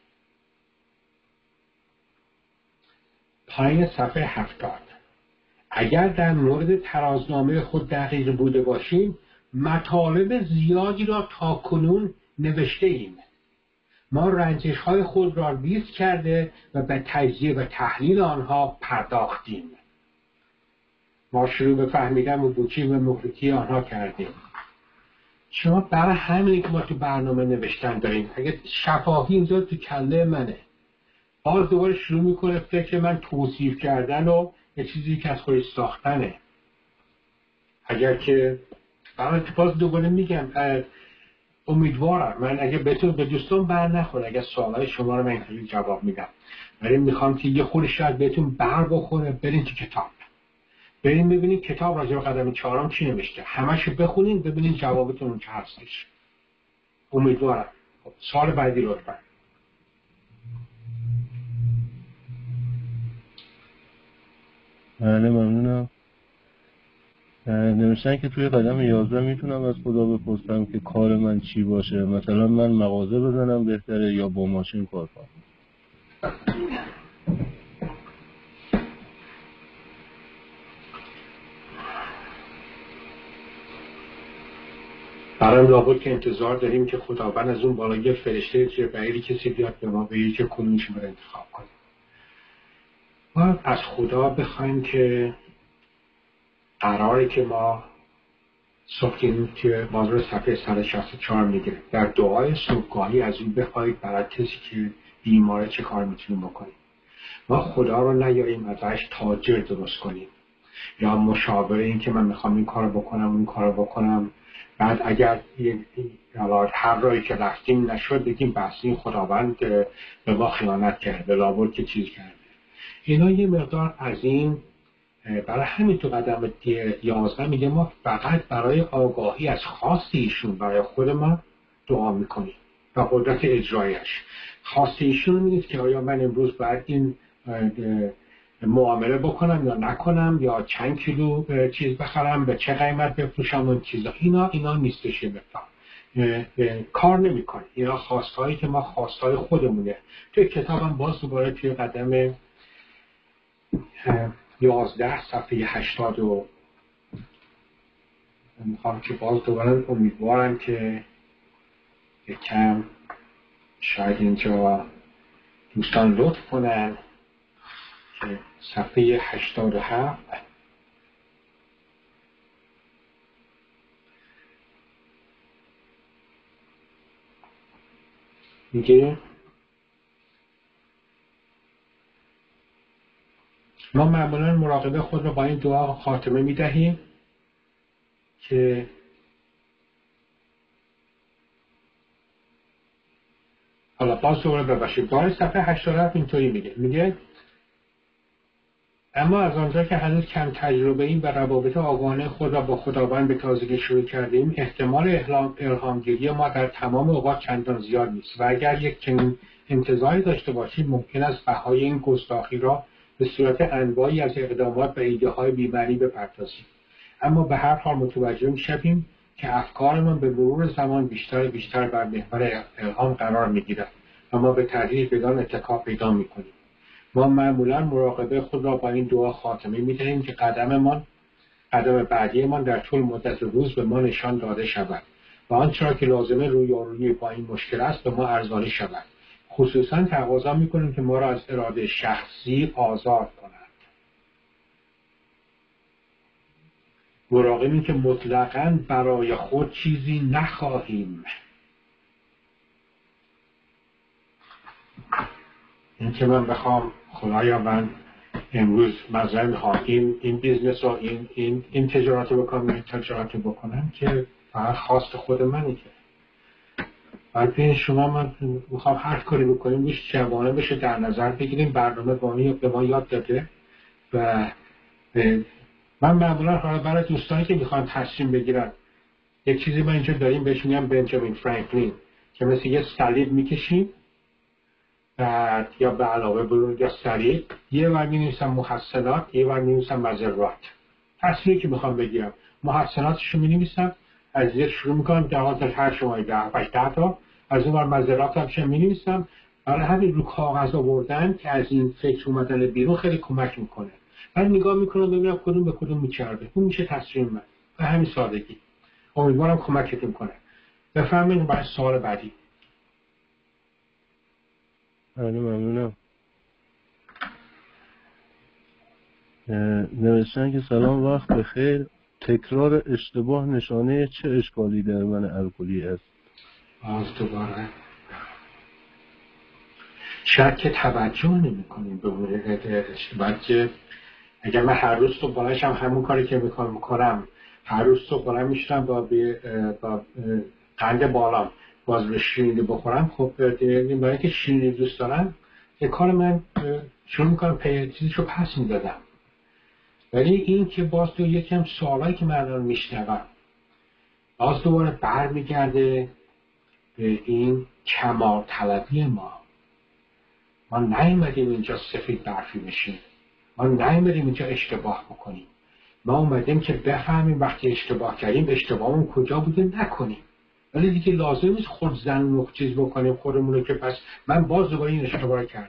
Speaker 4: پایین صفحه هفتاد. اگر در مورد ترازنامه خود دقیق بوده باشیم، مطالب زیادی را تا کنون نوشته ایم. ما رنجش های خود را لیست کرده و به تجزیه و تحلیل آنها پرداختیم. ما شروع به فهمیدن و بوچی و مخلوطی آنها کردیم. شما برای همینی که ما تو برنامه نوشتن داریم. اگه شفاهی اینجا تو کله منه، باز دوباره شروع میکنه فکر من توصیف کردن و یه چیزی که از خودش ساختنه. اگر که برای باز دوباره میگم امیدوارم من اگه بهتون به دوستان بر نخوره، اگه سوالای شما رو من اینطوری جواب میدم، ولی میخوام که یه خود شاید بهتون بر بخوره. برین تو کتاب، برین ببینید کتاب راجع به قدم چهارم چی نوشته، همشو بخونین ببینید جوابتون اون چه هستش. امیدوارم. سوال بعدی لطفا.
Speaker 2: بله ممنونم. نوشتن که توی قدم یازده میتونم از خدا بپرسم که کار من چی باشه، مثلا من مغازه بزنم بهتره یا با ماشین کار کنم؟
Speaker 4: برام لابد که انتظار داریم که خداوند از اون بالا یه فرشته جبرئیلی کسی بیاد به ما بگه که کنونش رو انتخاب کنیم. ما از خدا بخوایم که قراره که ما صبحین که بازار صفحه صد و شصت و چهار میگه در دعای صبحگاهی از اون بخواید برای کسی که بیماره چه کار میتونیم بکنیم. ما خدا رو نیاریم ازش تاجر درست کنیم یا مشاوره این که من میخوام این کار بکنم اون کار بکنم، بعد اگر هر رایی که رفتیم نشد بگیم بس این خداوند به ما خیانت کرده، لابد که چیز کرده. اینا یه مقدار از این. برای همین تو قدم یازده میگه ما فقط برای آگاهی از خواست ایشون برای خود ما دعا میکنیم و قدرت اجرایش. خواست ایشون نیست که آیا من امروز باید این معامله بکنم یا نکنم، یا چند کیلو چیز بخرم، به چه قیمت بفروشم، اون چیزا اینا اینا نیستش. بفهم کار نمیکنه. اینا خواستهایی که ما خواستهای خودمونه. توی کتابم باز دوباره توی قدم یازده صفحه هشتاد و میخوام که باز دوباره امیدوارم که یک کم شاید اینجا دوستان لطف کنن که صفحه هشتاد و هفت میگه ما معمولا مراقبه خود رو با این دعا خاتمه میدهیم که حالا باز دوباره ببخشید بار صفحه هشتاد و هفت اینطوری میگه میگه اما از آنجا که هنوز کم تجربه ایم و روابط آگاهانه خود را با خداوند به تازگی شروع کردیم، احتمال الهامگیری ما در تمام اوقات چندان زیاد نیست و اگر یک چنین انتظاری داشته باشیم ممکن است بهای این گستاخی را به صورت انواعی از اقدامات و ایده های بی‌معنی بپردازیم. اما به هر حال متوجه می‌شویم که افکارمان به مرور زمان بیشتر و بیشتر بر محور الهام قرار می‌گیرد و ما به تدریج بدان اتکا پیدا می‌کنیم. ما معمولا مراقبه خود را با این دعا خاتمه می‌دهیم که قدممان قدم بعدیمان در طول مدت روز به ما نشان داده شود و آنچه را که لازمه رویارویی با این مشکل است به ما ارزانی شود. خصوصا تقاضا می‌کنیم که ما را از اراده شخصی آزاد کنند. مراقبیم که مطلقاً برای خود چیزی نخواهیم. این که من بخوام خدایا من امروز مثلا میخوام این این بیزنس رو این این این تجارت رو بکنم این تجارت رو بکنم که فقط خواست خود منی. که بعد بین شما من میخوام هر کاری بکنیم روش جوانه بشه در نظر بگیریم. برنامه بانی به ما یاد داده و من معمولا حالا برای دوستانی که میخوان تصمیم بگیرن، یک چیزی ما اینجا داریم بهش میگم بنجامین فرانکلین، که مثل یه صلیب میکشیم بعد یا به علاوه بر یا صلیب یه ور می‌نویسم محسنات، یه ور می‌نویسم مضرات. تصمیمی که میخوام بگیرم محسناتش رو می‌نویسم، از زیر شروع میکنم دوازده هر شماره ده پنج ده تا، از اون ور مضراتش هم می‌نویسم. برای همین رو کاغذ آوردن که از این فکر اومدن بیرون خیلی کمک میکنه. من نگاه میکنم ببینم کدوم به کدوم میچربه، اون میشه تصمیم من. به همین سادگی. امیدوارم کمکتون کنه. بفرمایید برای سوال بعدی.
Speaker 2: بله ممنونم. نوشتن که سلام وقت بخیر، تکرار اشتباه نشانه چه اشکالی در من الکلی است؟
Speaker 4: باز دوباره شاید که توجه نمی کنیم به اون اشتباه، که اگر من هر روز تو بالاشم همون کاری که میخوام میکنم، هر روز تو بالا میشتم با, با قند بالام باز به شیرینی بخورم، خب برای که شیرینی دوست دارم یه کار من شروع میکنم پی چیزشو پس میدادم. ولی این که باز تو یکم سوالایی که من الان میشنوم باز دوباره برمیگرده به این کمال طلبی ما. ما نیومدیم اینجا سفید برفی بشیم، ما نیومدیم اینجا اشتباه بکنیم، ما اومدیم که بفهمیم وقتی اشتباه کردیم اشتباهمون کجا بوده نکنیم. ولی دیگه لازم نیست خود زن و چیز بکنیم خودمون رو که پس من باز دوباره این اشتباه کردم.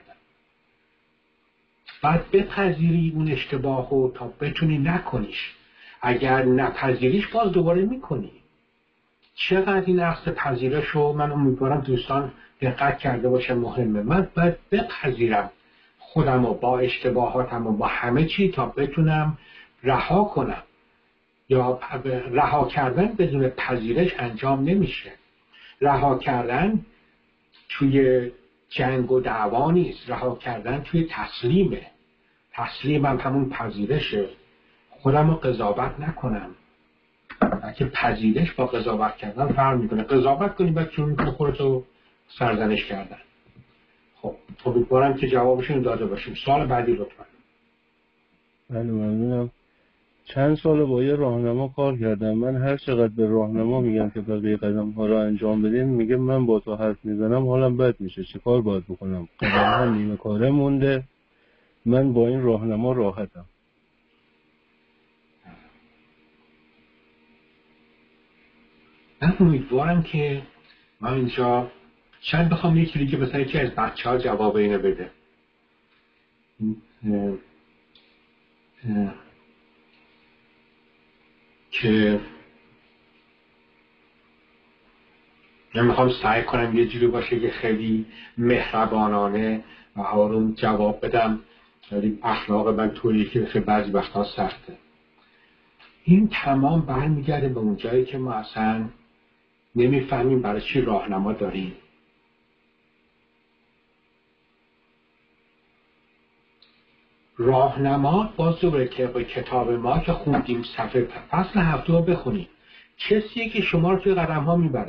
Speaker 4: بعد بپذیری اون اشتباه رو تا بتونی نکنیش. اگر نپذیریش باز دوباره میکنی. چقدر این عکس پذیرش رو من امیدوارم دوستان دقت کرده باشه مهمه. من باید بپذیرم خودم رو با اشتباهاتم و با همه چی تا بتونم رها کنم. یا رها کردن بدون پذیرش انجام نمیشه. رها کردن توی جنگ و دعوا نیست، رها کردن توی تسلیمه. تسلیمم همون پذیرشه، خودم رو قضاوت نکنم. که پذیرش با قضاوت کردن فرق میکنه. قضاوت کنی بعد شروع میکنه خودتو سرزنش کردن. خب امیدوارم که جوابشون داده باشیم. سوال بعدی لطفا.
Speaker 2: بله ممنونم. چند سال با یه راهنما کار کردم. من هر چقدر به راهنما میگم که بقیه قدم ها رو انجام بدین، میگه من با تو حرف میزنم حالم بد میشه، چه کار باید بکنم؟ قدم ها نیمه کاره مونده، من با این راهنما راحتم.
Speaker 4: من امیدوارم که من اینجا شاید بخوام یکی دیگه مثلا یکی از بچه ها جواب اینو بده. اه اه که من میخوام سعی کنم یه جوری باشه که خیلی مهربانانه و آروم جواب بدم، ولی اخلاق من طوری که خیلی بعضی وقتا سخته. این تمام برمیگرده به اون جایی که ما اصلا نمیفهمیم برای چی راهنما داریم. راهنما باز دوباره که با کتاب ما که خوندیم صفحه فصل هفته رو بخونیم، کسیه که شما رو توی قدم ها میبره.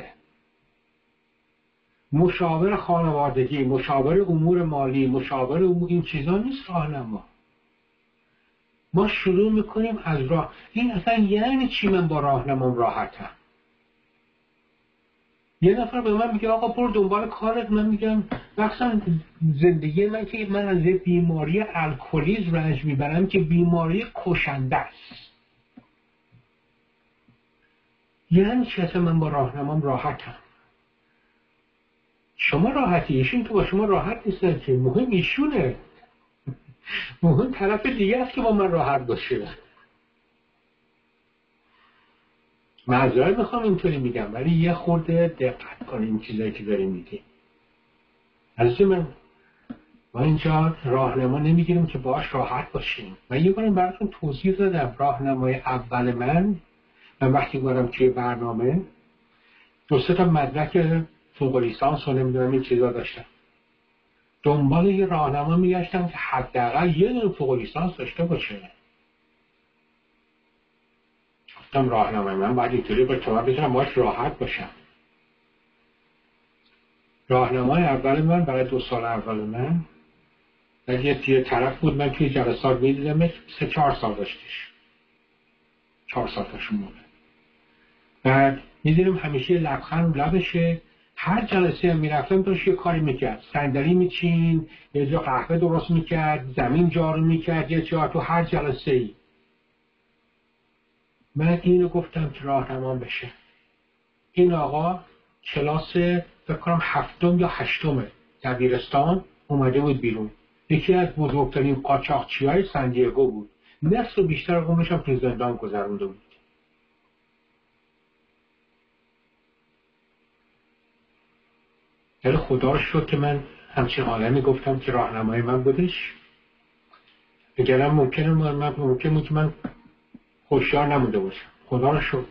Speaker 4: مشاور خانوادگی، مشاور امور مالی، مشاور امور این چیزا نیست راهنما. ما شروع میکنیم از راه. این اصلا یعنی چی من با راهنمام راحتم؟ یه نفر به من میگه آقا برو دنبال کارت، من میگم مثلا زندگی من که من از یه بیماری الکلیز رنج میبرم که بیماری کشنده است. یعنی چی اصلا من با راهنمام راحتم؟ شما راحتی، ایشون تو با شما راحت نیستن که، مهم ایشونه. مهم طرف دیگه است که با من راحت باشه. معذرت میخوام اینطوری میگم، ولی یه خورده دقت کنیم این چیزایی که داریم میگیم. عزیز من، ما اینجا راهنما نمیگیریم که باهاش راحت باشیم. من یه بارم براتون توضیح دادم. راهنمای اول من من وقتی بودم توی برنامه دو سه تا مدرک فوق لیسانس و نمیدونم این چیزا داشتم. دنبال یه راهنما میگشتم که حداقل یه دونه فوق لیسانس داشته باشه. گفتم راهنمای من باید اینطوری باشه تا من بتونم باهاش راحت باشم. راهنمای اول من برای دو سال اول من یه تیه طرف بود، من توی جلسات میدیدمش، سه چهار سال داشتش. چهار سالشون بوده. بعد میدونیم همیشه لبخند لبشه. هر جلسه هم میرفتم داشت یه کاری میکرد، صندلی میچین، یه جا قهوه درست میکرد، زمین جارو میکرد، یه جا تو هر جلسه ای. من اینو گفتم که راهنمام بشه. این آقا کلاس فکر کنم هفتم یا هشتم دبیرستان اومده بود بیرون. یکی از بزرگترین قاچاقچی‌های سندیگو بود. نصف و بیشتر عمرش هم تو زندان گذرونده بود. ولی خدا رو شکر که من همچین عالمی گفتم که راهنمای من بودش. اگرم ممکنه من ممکنه که من هوشیار نمونده باشم. خدا رو شکر.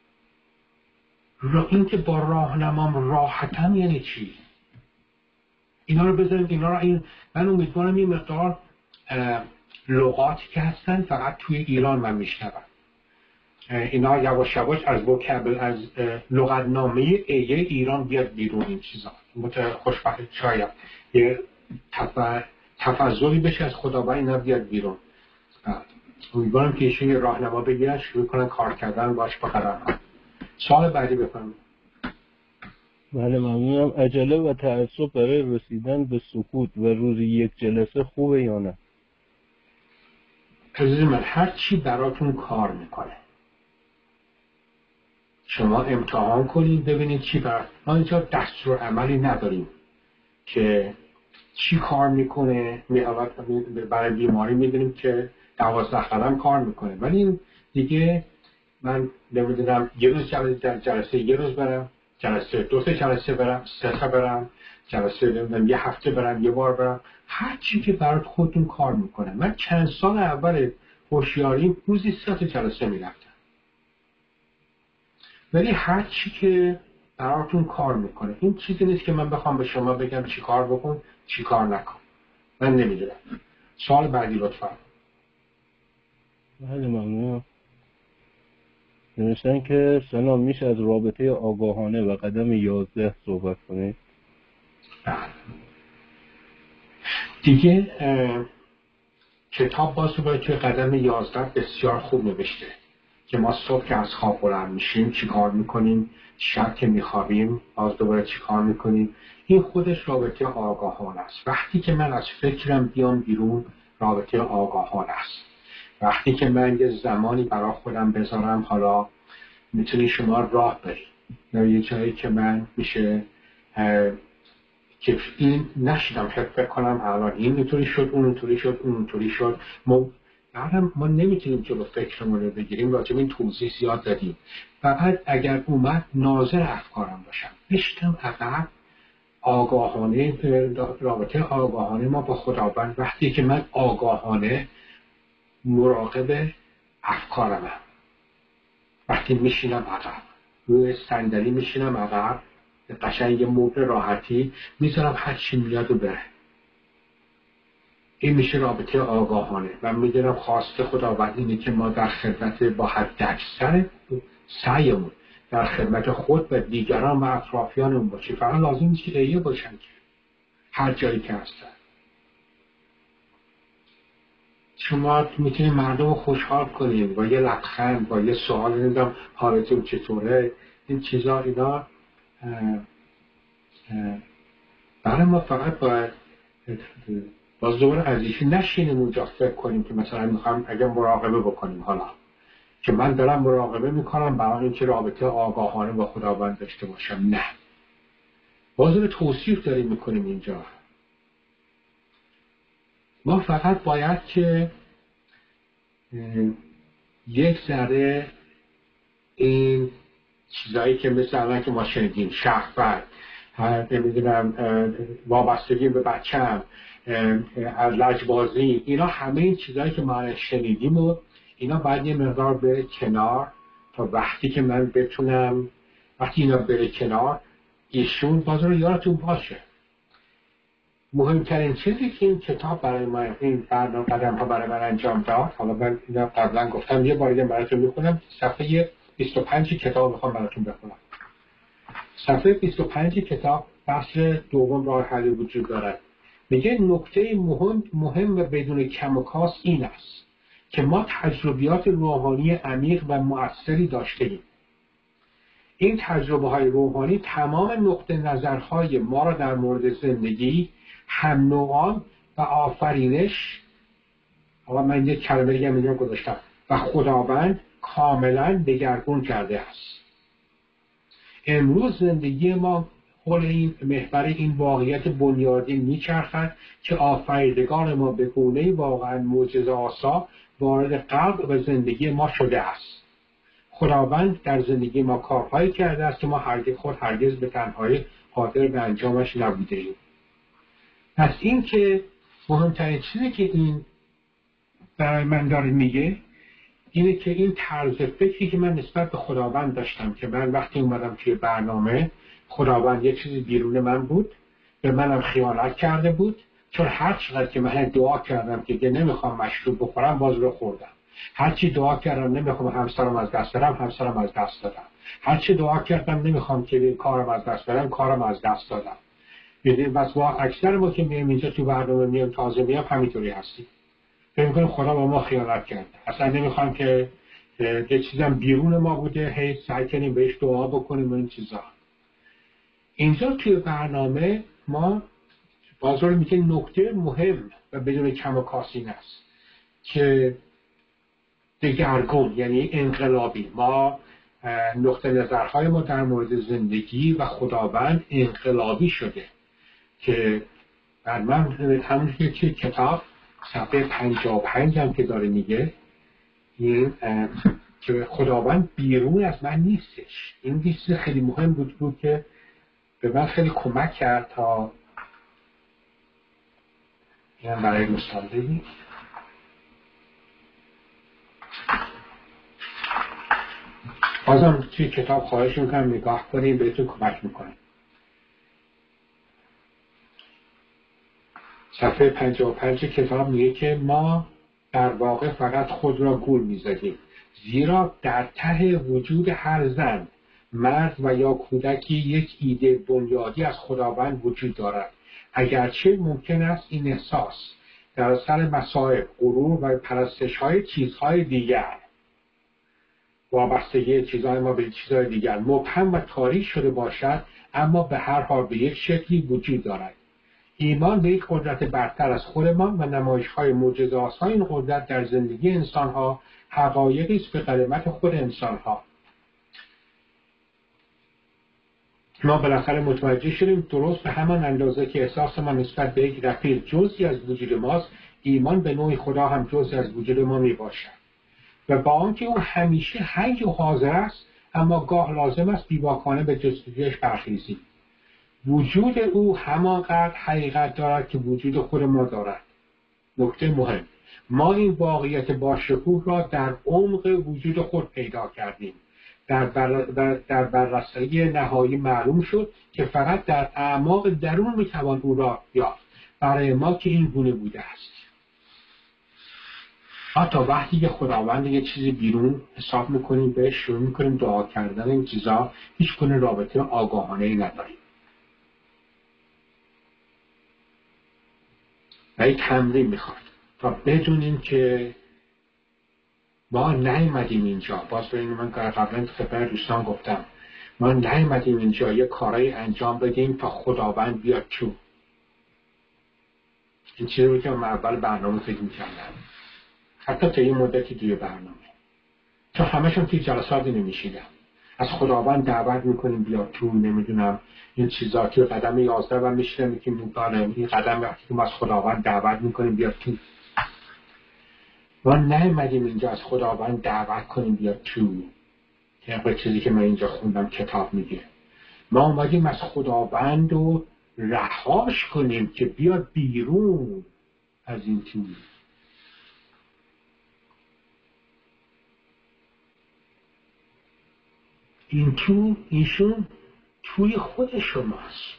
Speaker 4: را این که با راهنمام راحتم یعنی چی؟ اینا رو بذاریم، اینا رو این من امیدوارم این مقدار لغاتی که هستن فقط توی ایران من میشنوم. اینا یواش یواش از وکابل از لغتنامه ایه ایران بیاد بیرون. این چیزا خوشبخت شاید یه تفضلی بشه از خداوند اینا بیاد بیرون. امیدوارم که ایشون یه راهنما بگیرن شروع کنن کار کردن باش با قدم. سوال بعدی بفرمایید.
Speaker 2: بله ممنونم. عجله و تعصب برای رسیدن به سکوت و روزی یک جلسه خوبه یا نه؟
Speaker 4: عزیز من هر چی براتون کار میکنه شما امتحان کنید ببینید چی برات. ما اینجا دستور عملی نداریم که چی کار میکنه. برای بیماری میدونیم که دوازده قدم کار میکنه، ولی این دیگه من نمیدونم یه روز جلسه, جلسه یه روز برم، جلسه دو سه جلسه برم، سه تا برم، جلسه نمیدونم یه هفته برم، یه بار برم، هر چی که برات خودتون کار میکنه. من چند سال اول هوشیاری روزی سه تا جلسه میرفتم، ولی هر چی که براتون کار میکنه. این چیزی نیست که من بخوام به شما بگم چی کار بکن چی کار نکن. من نمیدونم. سوال بعدی لطفا.
Speaker 2: بله ممنونم. نوشتن که سلام، میشه از رابطه آگاهانه و قدم یازده صحبت کنید؟
Speaker 4: بله دیگه کتاب باز رو باید توی قدم یازده بسیار خوب نوشته که ما صبح که از خواب بلند میشیم چی کار میکنیم، شب که میخوابیم باز دوباره چی کار میکنیم. این خودش رابطه آگاهانه است. وقتی که من از فکرم بیام بیرون رابطه آگاهانه است. وقتی که من یه زمانی برای خودم بذارم، حالا میتونی شما راه برید یا یه جایی که من میشه که این نشیدم فکر کنم الان این اینطوری شد اون اینطوری شد اون اینطوری شد. ما بعدم ما نمیتونیم جلو فکرمون رو بگیریم. راجع به این توضیح زیاد دادیم. فقط اگر اومد ناظر افکارم باشم، بشتم عقب آگاهانه رابطه آگاهانه ما با خداوند. وقتی که من آگاهانه مراقب افکارم، وقتی میشینم عقب روی صندلی میشینم عقب قشنگ یه موقع راحتی میذارم هر چی میاد و بره. این میشه رابطه آگاهانه. من میدونم خواسته خداوند اینه که ما در خدمت با حد اکثر سعیمون در خدمت خود و دیگران و اطرافیانمون باشیم. فقط لازم نیست که ایه باشن که هر جایی که هستن. شما میتونید مردم رو خوشحال کنید با یه لبخند، با یه سوال، نمیدونم حالتون چطوره. این چیزا اینا برای ما فقط باید باز دوباره از ایشون نشینیم اونجا فکر کنیم که مثلا میخوام اگه مراقبه بکنیم، حالا که من دارم مراقبه میکنم برای اینکه رابطه آگاهانه با خداوند داشته باشم. نه، باز به توصیف داریم میکنیم اینجا. ما فقط باید که یک ذره این چیزایی که مثل الان که ما شنیدیم، شهوت، نمیدونم وابستگی به بچه‌م، لجبازی، اینا همه این چیزایی که ما شنیدیم و اینا باید یه مقدار بره کنار تا وقتی که من بتونم، وقتی اینا بره کنار ایشون باز رو یادتون باشه. مهمترین چیزی که این کتاب برای ما، این برنامه قدم ها برای من انجام داد، حالا من اینا قبلا گفتم یه بار دیگه براتون میخونم. صفحه بیست و پنج کتاب میخوام براتون بخونم. صفحه بیست و پنج کتاب فصل دوم راه حلی وجود دارد. میگه نکته مهم مهم و بدون کم و کاست این است که ما تجربیات روحانی عمیق و مؤثری داشته ایم. این تجربه های روحانی تمام نقطه نظرهای ما را در مورد زندگی، هم نوعان و آفرینش، آقا من یک کلمه دیگه اینجا گذاشتم، و خداوند کاملا دگرگون کرده است. امروز زندگی ما حول این محور این واقعیت بنیادی میچرخد که آفریدگار ما به گونه‌ای واقعا معجزه‌آسا وارد قلب و زندگی ما شده است. خداوند در زندگی ما کارهایی کرده است که ما هرگز خود هرگز به تنهایی قادر به انجامش نبودیم. پس این که مهمترین چیزی که این برای من داره میگه اینه که این طرز فکری که من نسبت به خداوند داشتم که من وقتی اومدم توی برنامه، خداوند یه چیزی بیرون من بود، به منم خیانت کرده بود، چون هر چقدر که من دعا کردم که دیگه نمیخوام مشروب بخورم باز رو خوردم، هرچی دعا کردم نمیخوام همسرم از دست بدم همسرم از دست دادم، هرچی دعا کردم نمیخوام که کارم از دست بدم کارم از دست دادم. ببینید بس با اکثر ما که میایم اینجا تو برنامه میایم تازه میام همینطوری هستیم. فکر می‌کنیم خدا با ما خیانت کرده. اصلا نمیخوام که یه چیزام بیرون ما بوده، هی سعی کنیم بهش دعا بکنیم و این چیزا. اینجا توی برنامه ما بازار میگه نکته مهم و بدون کم و کاسی این است که دگرگون یعنی انقلابی. ما نقطه نظرهای ما در مورد زندگی و خداوند انقلابی شده که بر من همون که کتاب صفحه پنجاه و پنج هم که داره میگه این که خداوند بیرون از من نیستش. این چیز خیلی مهم بود بود که به من خیلی کمک کرد تا این برای مثال بگیم. بازم توی کتاب خواهش میکنم نگاه کنیم بهتون کمک میکنیم. صفحه پنجاه و پنج کتاب میگه که ما در واقع فقط خود را گول میزدیم، زیرا در ته وجود هر زن، مرد و یا کودکی یک ایده بنیادی از خداوند وجود دارد، اگرچه ممکن است این احساس در اثر مصائب، غرور و پرستش های چیزهای دیگر، وابستگی چیزهای ما به چیزهای دیگر مبهم و تاریک شده باشد، اما به هر حال به یک شکلی وجود دارد. ایمان به یک قدرت برتر از خودمان و نمایش‌های معجزه‌آسا این قدرت در زندگی انسان‌ها حقایقی است به قدمت خود انسان‌ها. ما بالاخره متوجه شدیم درست به همان اندازه که احساس ما نسبت به یک رفیق جزئی از وجود ماست، ایمان به نوعی خدا هم جزئی از وجود ما میباشد و با آنکه او همیشه حی و حاضر است، اما گاه لازم است بیباکانه به جستجویش برخیزیم. وجود او همانقدر حقیقت دارد که وجود خود ما دارد. نکته مهم، ما این واقعیت با شکوه را در عمق وجود خود پیدا کردیم. در, بر... در بررسی نهایی معلوم شد که فقط در اعماق درون میتوان او را یافت. برای ما که این گونه بوده است. حتی وقتی که خداوند یه چیزی بیرون حساب میکنیم بهش شروع میکنیم دعا کردن، این چیزا هیچ گونه رابطه آگاهانه ای نداریم. و یک تمرین میخواد تا بدونیم که ما نیومدیم اینجا. باز به این من قبلا خدمت دوستان گفتم ما نیومدیم اینجا یه کارایی انجام بدیم تا خداوند بیاد تو. این چیزی رو که من اول برنامه فکر میکردم، حتی تا یه مدتی توی برنامه، چون همشون توی جلساتی نمیشیدم. از خداوند دعوت میکنیم بیاد تو، نمیدونم این چیزا که قدم یازده و میشنم میکنیم میکنم این قدم وقتی که ما از خداوند دعوت میکنیم بیاد تو. ما نیومدیم اینجا از خداوند دعوت کنیم بیاد تو. یه چیزی که من اینجا خوندم کتاب میگه ما اومدیم از خداوند رو رهاش کنیم که بیاد بیرون از این تو. این تو ایشون توی خود شماست.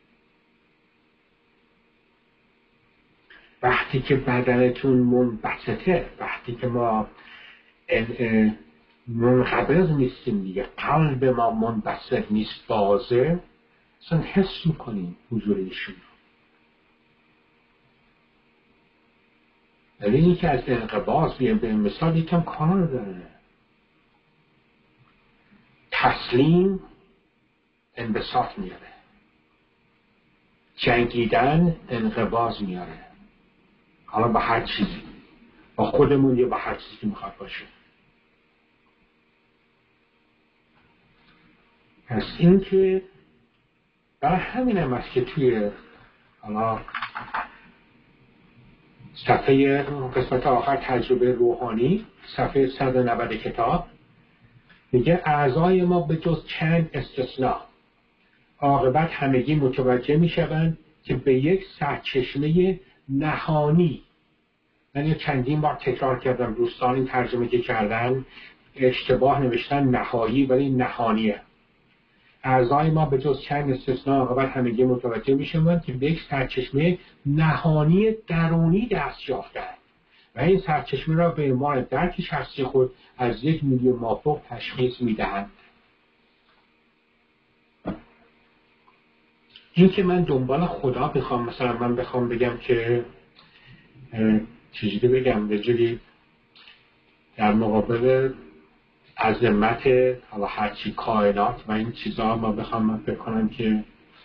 Speaker 4: وقتی که بدنتون منبسطه، وقتی که ما منقبض نیستیم دیگه، قلب ما منبسط نیست، بازه، اصلا حس میکنیم حضور ایشون. ولی این که از انقباض بیان به مثال یکم کار داره. تسلیم انبساط میاره، جنگیدن انقباض میاره، حالا با هر چیزی، با خودمون یا با هر چیزی که میخواد باشه. پس این که برای همین هم است که توی حالا صفحه قسمت آخر تجربه روحانی صفحه صد و نود کتاب میگه اعضای ما به جز چند استثناء عاقبت همگی متوجه میشوند که به یک سرچشمه نهانی، من چندین بار تکرار کردم، دوستان این ترجمه که کردن اشتباه نوشتن نهایی ولی نهانیه. اعضای ما به جز چند استثناء عاقبت همگی متوجه میشوند که به یک سرچشمه نهانی درونی دست یافتند و این سرچشمه را به عنوان درک شخصی خود از یک میلیون مافوق تشخیص میدهند. این که من دنبال خدا بخوام، مثلا من بخوام بگم که چیزی بگم به جوری در مقابل عظمت حالا هرچی کائنات و این چیزها ما بخوام من بکنم که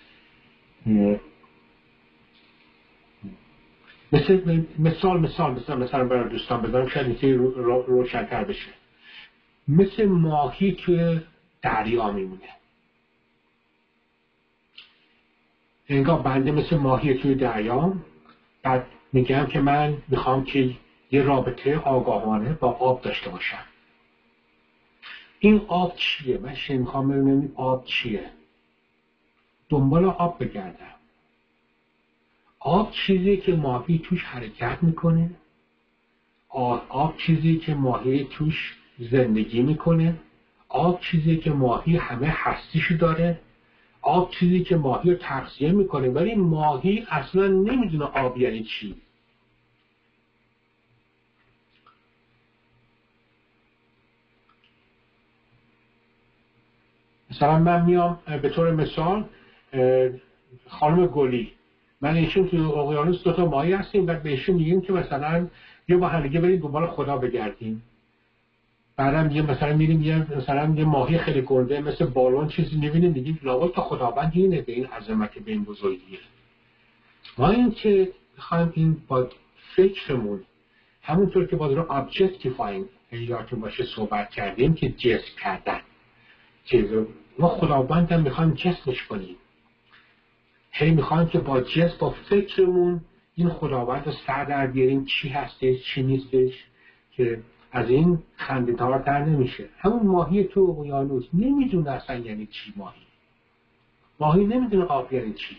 Speaker 4: مثل مثال مثال مثلا مثلا برای دوستان بذارم شاید اینکه رو رو روشن‌تر بشه. مثل ماهی توی دریا میمونه. انگار بنده مثل ماهی توی دریا، بعد میگم که من میخوام که یه رابطه آگاهانه با آب داشته باشم. این آب چیه؟ من شما میخوام ببینم آب چیه؟ دنبال آب بگردم. آب چیزی که ماهی توش حرکت میکنه، آب چیزی که ماهی توش زندگی میکنه، آب چیزی که ماهی همه هستیشو داره، آب چیزی که ماهی رو تغذیه میکنه، ولی ماهی اصلا نمیدونه آب یعنی چی. مثلا من میام به طور مثال خانم گلی، من ایشون تو اقیانوس دو تا ماهی هستیم، بعد بهشون میگیم که مثلا یا با همدیگه بریم دنبال خدا بگردیم. بعدم یه مثلا میریم یه مثلا یه ماهی خیلی گنده مثل بالون چیزی میبینیم، میگیم لابد تا خداوند اینه، به این عظمت، به این بزرگیه. ما این که میخوایم این با فکرمون همونطور که با رو objectifying یادتون باشه صحبت کردیم که جسم کردن، که ما خداوند هم میخوایم جسمش کنیم، هی میخوایم که با جسم با فکرمون این خداوند رو سر در بیاریم چی هستش چی نیستش، که از این خنده‌دار در نمیشه. همون ماهی تو اقیانوس نمیدونه اصلا یعنی چی ماهی. ماهی نمیدونه آب یعنی چی.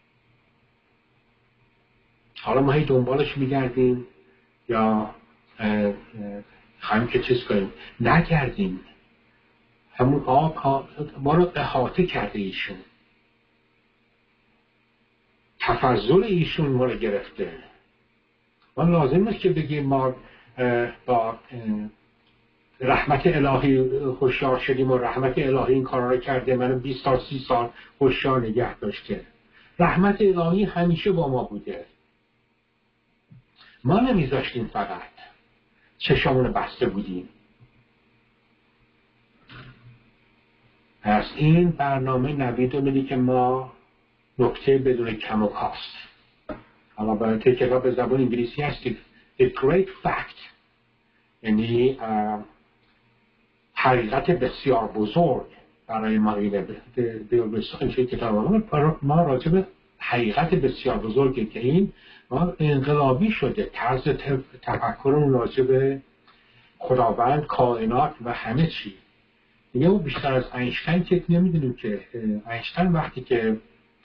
Speaker 4: حالا ما هی دنبالش میگردیم یا خواهیم که چیز کنیم، نگردیم. همون آب ما رو احاطه کرده ایشون، تفضل ایشون ما رو گرفته. ما لازم نیست که بگیم ما با رحمت الهی هوشیار شدیم و رحمت الهی این کارا رو کرده، منو بیست سال سی سال هوشیار نگه داشته. رحمت الهی همیشه با ما بوده، ما نمیذاشتیم، فقط چشامون بسته بودیم. پس این برنامه نوید رو میدی که ما نکته بدون کم و کاست، اما برای که کتاب به زبان انگلیسی هستی The Great Fact، یعنی حقیقت بسیار بزرگ برای ما اینه. این کتاب ما راجع به حقیقت بسیار بزرگی که این ما انقلابی شده، طرز تفکرمون راجع به خداوند، کائنات و همه چی. دیگه ما بیشتر از اینشتین که نمیدونیم که اینشتین وقتی که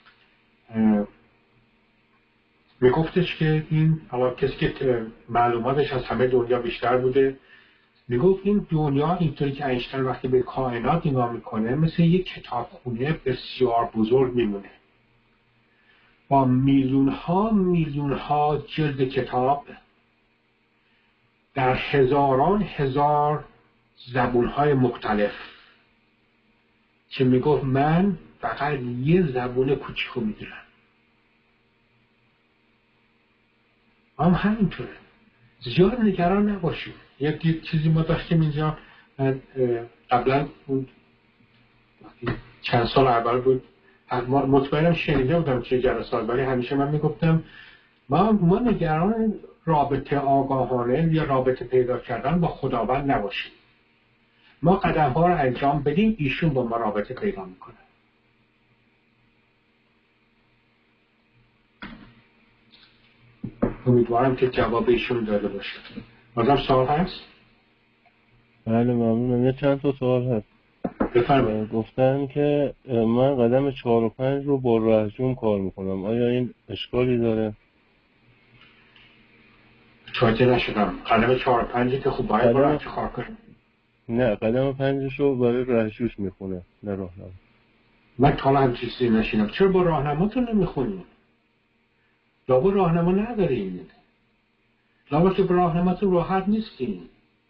Speaker 4: میگفتش که این حالا کسی که معلوماتش از همه دنیا بیشتر بوده، میگفت این دنیا اینطوری که اینشتین وقتی به کائنات نگاه میکنه مثل یک کتابخونه بسیار بزرگ میمونه با میلیون ها میلیون ها جلد کتاب در هزاران هزار زبون های مختلف، که میگفت من فقط یه زبون کوچیکو میدونم. هم همینطوره، زیاد نگران نباشیم. یک چیزی ما داشتیم اینجا قبلا اون چند سال اول بود، مطمئنم شنیده بودم چه جلسات، ولی همیشه من میگفتم ما ما نگران رابطه آگاهانه یا رابطه پیدا کردن با خداوند نباشیم. ما قدم ها رو انجام بدیم، ایشون با ما رابطه پیدا میکنه. امیدوارم که جواب ایشون داده باشه. بازم سوال هست؟
Speaker 2: بله ممنونم. یه چند تا سوال هست.
Speaker 4: بفرمایید.
Speaker 2: گفتن که من قدم چهار و پنج رو با رهجوم کار میکنم، آیا این اشکالی داره؟
Speaker 4: توجه نشدم. قدم چهار و پنجی که خوب باید با رهجو کار کنیم؟
Speaker 2: نه، قدم پنجش رو برای رهجوش میخونه، نه راهنما.
Speaker 4: من تا هم چیزی نشینم. چرا با راهنماتون نمیخونیم؟ لابا راهنما نداریم. لابا که با راهنماتون راحت نیستیم.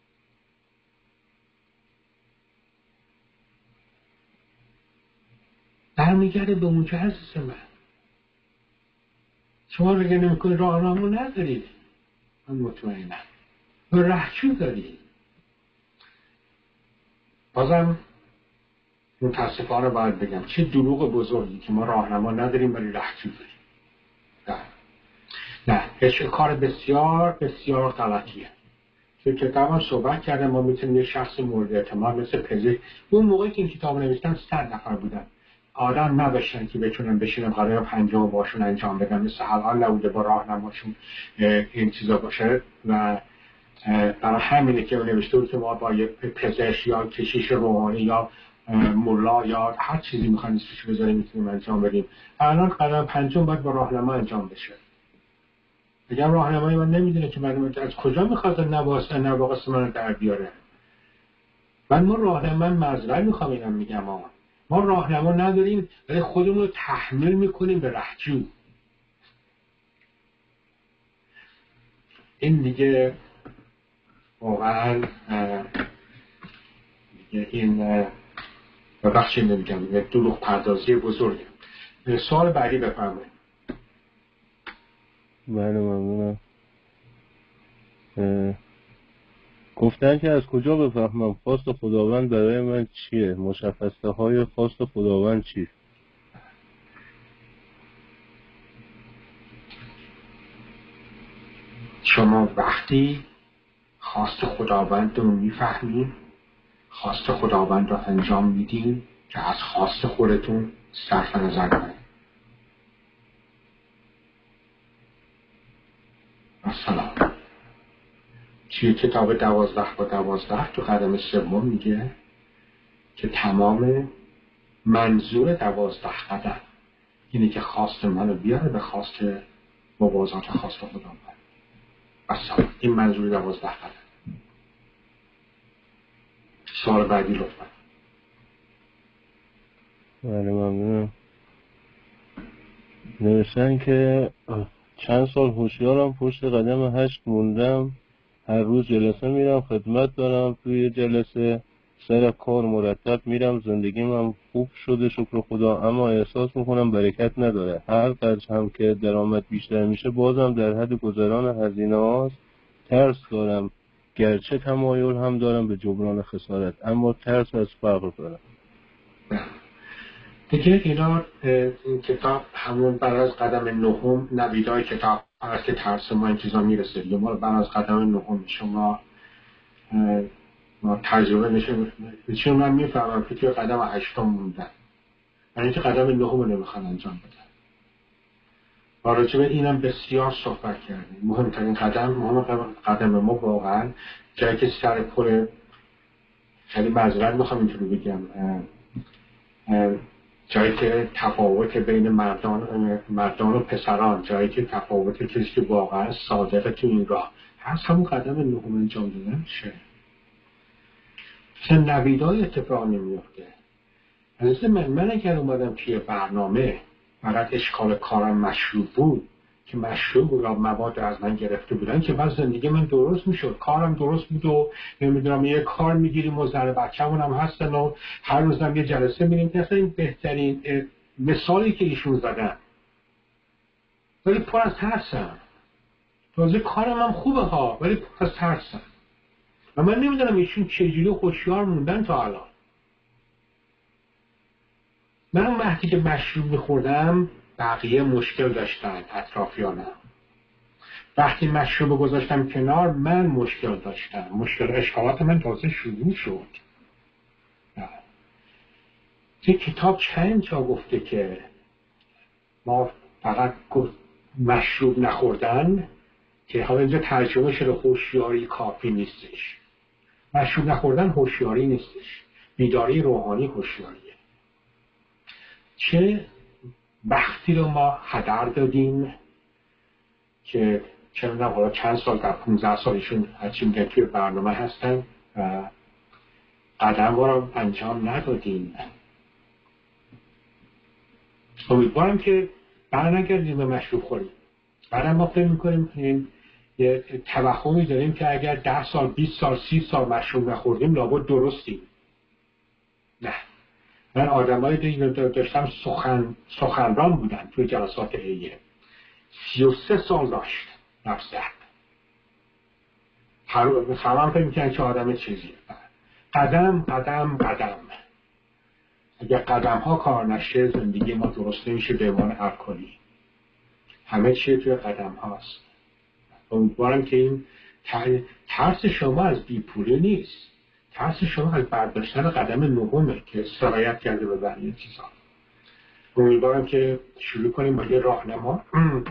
Speaker 4: برمیگرده به اونجا عزیز من. شما رو اگه نمیکنی راهنما ندارید، من مطمئنم و رهجو دارید. بازم متاسفانه باید بگم چه دروغ بزرگی که ما راهنما نداریم ولی رهجو داریم. نه نه هیچ کار بسیار بسیار غلطیه. که کتاب هم صحبت کرده ما میتونیم یه شخص مورد اعتماد مثل پزشک، اون موقعی که این کتاب نوشتن صد نفر بودن، آدم نداشتن که بتونن بشینن قرار پنجاه باشون انجام بدن، مثل حال نبوده با راهنماشون این چیزا باشه. و برای همینه که نوشته بود که ما با یه پزشک یا کشیش روحانی یا ملا یا هر چیزی میخوایم اسمش بذاریم میتونیم انجام بدیم. الان قدم پنجم باید با راهنما انجام بشه. اگر راهنمای من نمیدونه که من از کجا میخواد نواس نواقص من در بیاره. من ما راهنما معذرت میخوام اینم میگم ما ما راهنما نداریم ولی خودمون رو تحمیل میکنیم به رهجو. این دیگه واقعا این ببخشید نمیگم دروغ پردازی بزرگه. سوال بعدی بفرمایید.
Speaker 2: بله ممنونم. گفتن که از کجا بفهمم خواست خداوند برای من چیه؟ مشخصه های خواست خداوند چیه؟
Speaker 4: شما وقتی خواست خداوند رو میفهمید، خواست خداوند رو انجام میدین که از خواست خودتون صرف نظر کنید. مثلا توی کتاب دوازده با دوازده تو قدم سوم میگه که تمام منظور دوازده قدم اینه که خواست منو بیاره به خواست موازات خواست خداوند. مثلا این منظور دوازده قدم. سوال بعدی لطفا.
Speaker 2: بله ممنونم. نوشتن که چند سال هوشیارم پشت قدم هشت موندم، هر روز جلسه میرم، خدمت دارم، توی جلسه سر کار مرتب میرم، زندگیم هم خوب شده شکر خدا، اما احساس میکنم برکت نداره. هر قدر هم که درآمد بیشتر میشه بازم در حد گذران هزینه هاست. ترس دارم، گرچه تمایل هم دارم به جبران خسارت، اما ترس از فقر دارم.
Speaker 4: دیگه اینا این کتاب همون بعد از قدم نهم نویدای کتاب هست که ترس ما این چیزا میرسه دیگه. ما بعد از قدم نهم شما ما تجربه نشه چون من میفهمم که توی قدم هشتم موندن و اینکه قدم نهم رو نمیخوان انجام بدن. و راجع به اینم بسیار صحبت کردیم. مهمترین قدم مهم قدم ما واقعا جایی که سر پل، خیلی معذرت میخوام اینطوری بگم، جایی که تفاوت بین مردان مردان و پسران، جایی که تفاوت کسی که واقعا صادقه تو این راه هست، همون قدم نهم انجام دادن میشه. اصلا نویدای اتفاق نمیفته. از من من اگر اومدم توی برنامه فقط اشکال کارم مشروع بود که مشروع بود و مواد از من گرفته بودن که بعد زندگی من درست میشد، کارم درست بود و نمیدونم یه کار میگیریم و زن بچه‌مون هم هستن و هر روزم یه جلسه میریم که اصلا این بهترین مثالی که ایشون زدن. ولی پر از ترسم. تازه کارم هم خوبه ها، ولی پر از ترسم و من نمیدونم ایشون چجوری هوشیار موندن تا الان. من اون وقتی که مشروب میخوردم بقیه مشکل داشتن، اطرافیانم. وقتی مشروب گذاشتم کنار من مشکل داشتم، مشکل اشکالات من تازه شروع شد. این کتاب چند جا گفته که ما فقط مشروب نخوردن، که حالا اینجا ترجمه شده هوشیاری کافی نیستش. مشروب نخوردن هوشیاری نیستش، بیداری روحانی هوشیاریه. چه وقتی رو ما هدر دادیم که چه میدونم حالا چند سال در پونزده سالشون هرچی میگن توی برنامه هستن و قدم رو انجام ندادیم. امیدوارم که برنگردیم به مشروب خوریم. بعدم ما فکر میکنیم این یه توهمی داریم که اگر ده سال بیست سال سی سال مشروب نخوردیم لابد درستیم. نه، من آدمایی داشتم سخن سخنران بودن توی جلسات ایه، سی و سه سال داشت نفس درد. همه فکر میکنن که آدم چیزیه. قدم قدم قدم. اگر قدم ها کار نشه زندگی ما درست نمیشه به عنوان الکلی. همه چیه توی قدم هاست. امیدوارم که این ترس شما از بیپولی نیست، ترس شما از برداشتن قدم نهمه که سرایت کرده به بقیه چیزا. امیدوارم که شروع کنیم با یه راهنما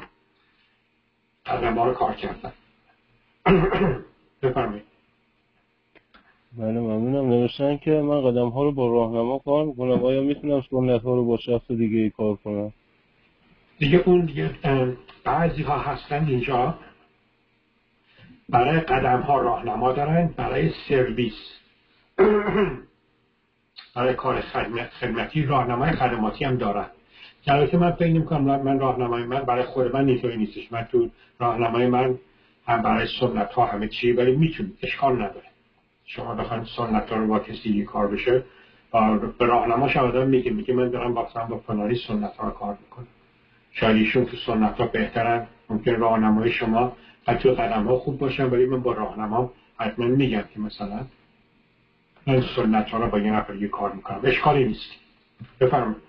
Speaker 4: قدم ها رو کار کردن. بفرمایید.
Speaker 2: بله ممنونم. نوشتن که من قدم ها رو با راهنما کار میکنم، آیا میتونم سنت ها رو با شخص دیگه ای کار کنم؟
Speaker 4: دیگه اون دیگه بعضی ها هستن اینجا برای قدم ها راهنما دارن، برای سرویس برای کار خدمتی راهنمای خدماتی هم دارن. البته من فکر نمی‌کنم من راهنمای من برای خود من اینطوری نیستش. من تو راهنمای من هم برای سنت ها همه چی، ولی میتونید، اشکال نداره شما بخواید سنت ها رو با کسی کار بشه به راهنماش آدم میگه میگه من دارم با با فلانی سنت ها رو کار میکنم. شاید ایشون تو سنت ها بهترن، ممکن راهنمای شما حتی قدم ها خوب باشن، ولی من با راهنما حتما میگم که مثلا من سنت ها رو با یه نفر یه کار میکنم، اشکالی نیست. بفرمایید.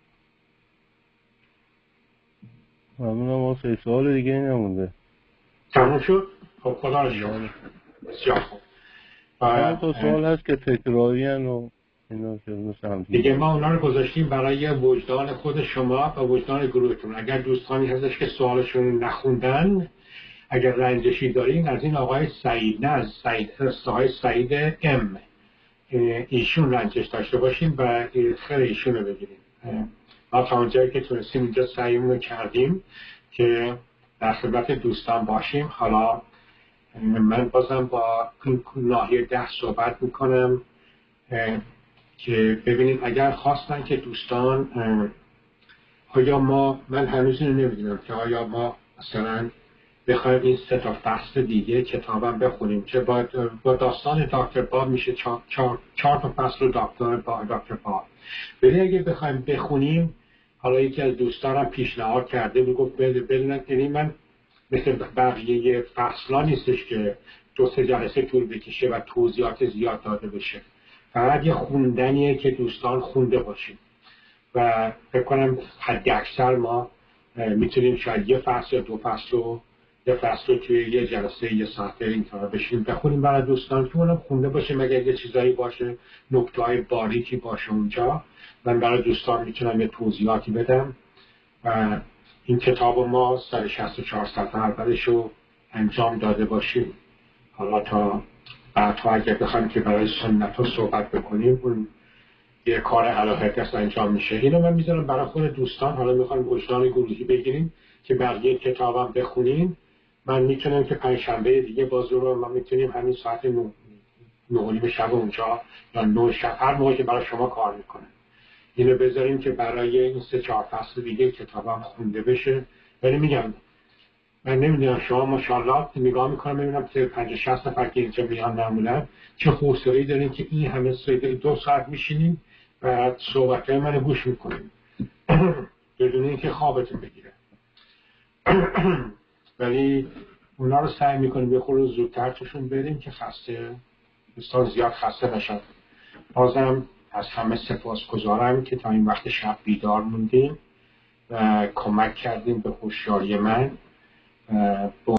Speaker 2: ممنونم. واسه سوال دیگه نمونده.
Speaker 4: تموم شد؟ خب خدا رو شکر. بسیار خوب.
Speaker 2: چند تا سوال هست که تکراری هن و اینا که مثل
Speaker 4: دیگه ما اونا رو گذاشتیم برای وجدان خود شما و وجدان گروهتون. اگر دوستانی هستش که سوالشون نخوندن، اگر رنجشی دارین، از این آقای سعید، نه از سعید، از آقای سعید ام، ایشون رنجش داشته باشیم و خیر ایشون رو بگیریم. ما تا اونجایی که تونستیم اینجا سعیمون رو کردیم که در خدمت دوستان باشیم. حالا من بازم با ناحیه ده صحبت میکنم که ببینیم اگر خواستن که دوستان آیا ما، من هنوز نمیدونم که آیا ما مثلا بخوایم این سه تا فصل دیگه کتابم بخونیم، چه با, با داستان دکتر باب میشه چهار, چهار, چهار تا فصل دکتر با دکتر باب. ولی اگه بخوایم بخونیم، حالا یکی از دوستانم پیشنهاد کرده میگفت بدونن یعنی من مثل بقیه فصلا نیستش که دو سه جلسه طول بکشه و توضیحات زیاد داده بشه، فقط یه خوندنیه که دوستان خونده باشیم و فکر کنم حد اکثر ما میتونیم شاید یه فصل یا دو فصل و یه فصل رو توی یه جلسه یه ساعته این طرح بشیم بخونیم برای دوستان که اونم خونده باشه، مگر یه چیزایی باشه، نکته‌های باریکی باشه اونجا، من برای دوستان میتونم یه توضیحاتی بدم. و این کتاب ما صد و شصت و چهار صفحه اولش رو انجام داده باشیم. حالا تا بعدها اگر بخوایم که برای سنت ها صحبت بکنیم، اون یه کار علاقه دست انجام میشه. اینو من میذارم برای خود دوستان. حالا میخوایم وجدان گروهی بگیریم که بقیه کتابم بخونیم. من میتونم که پنجشنبه دیگه بازو رو ما میتونیم همین ساعت نه و نیم شب اونجا یا نه شب هر موقع که برای شما کار میکنه اینو بذاریم که برای این سه چهار فصل دیگه کتابم خونده بشه. ولی میگم من نمیدونم، شما ماشاءالله نگاه میکنم میبینم که پنجاه شصت نفر که اینجا میان معمولا چه حوصله‌ای دارین که این همه ساعت دو ساعت میشینین و صحبت‌های منو گوش میکنین بدون اینکه خوابتون بگیره. ولی اونا رو سعی میکنیم یه خورده زودتر توشون بریم که خسته دوستان زیاد خسته بشن. بازم از همه سپاسگزارم که تا این وقت شب بیدار موندیم و کمک کردیم به هوشیاری من.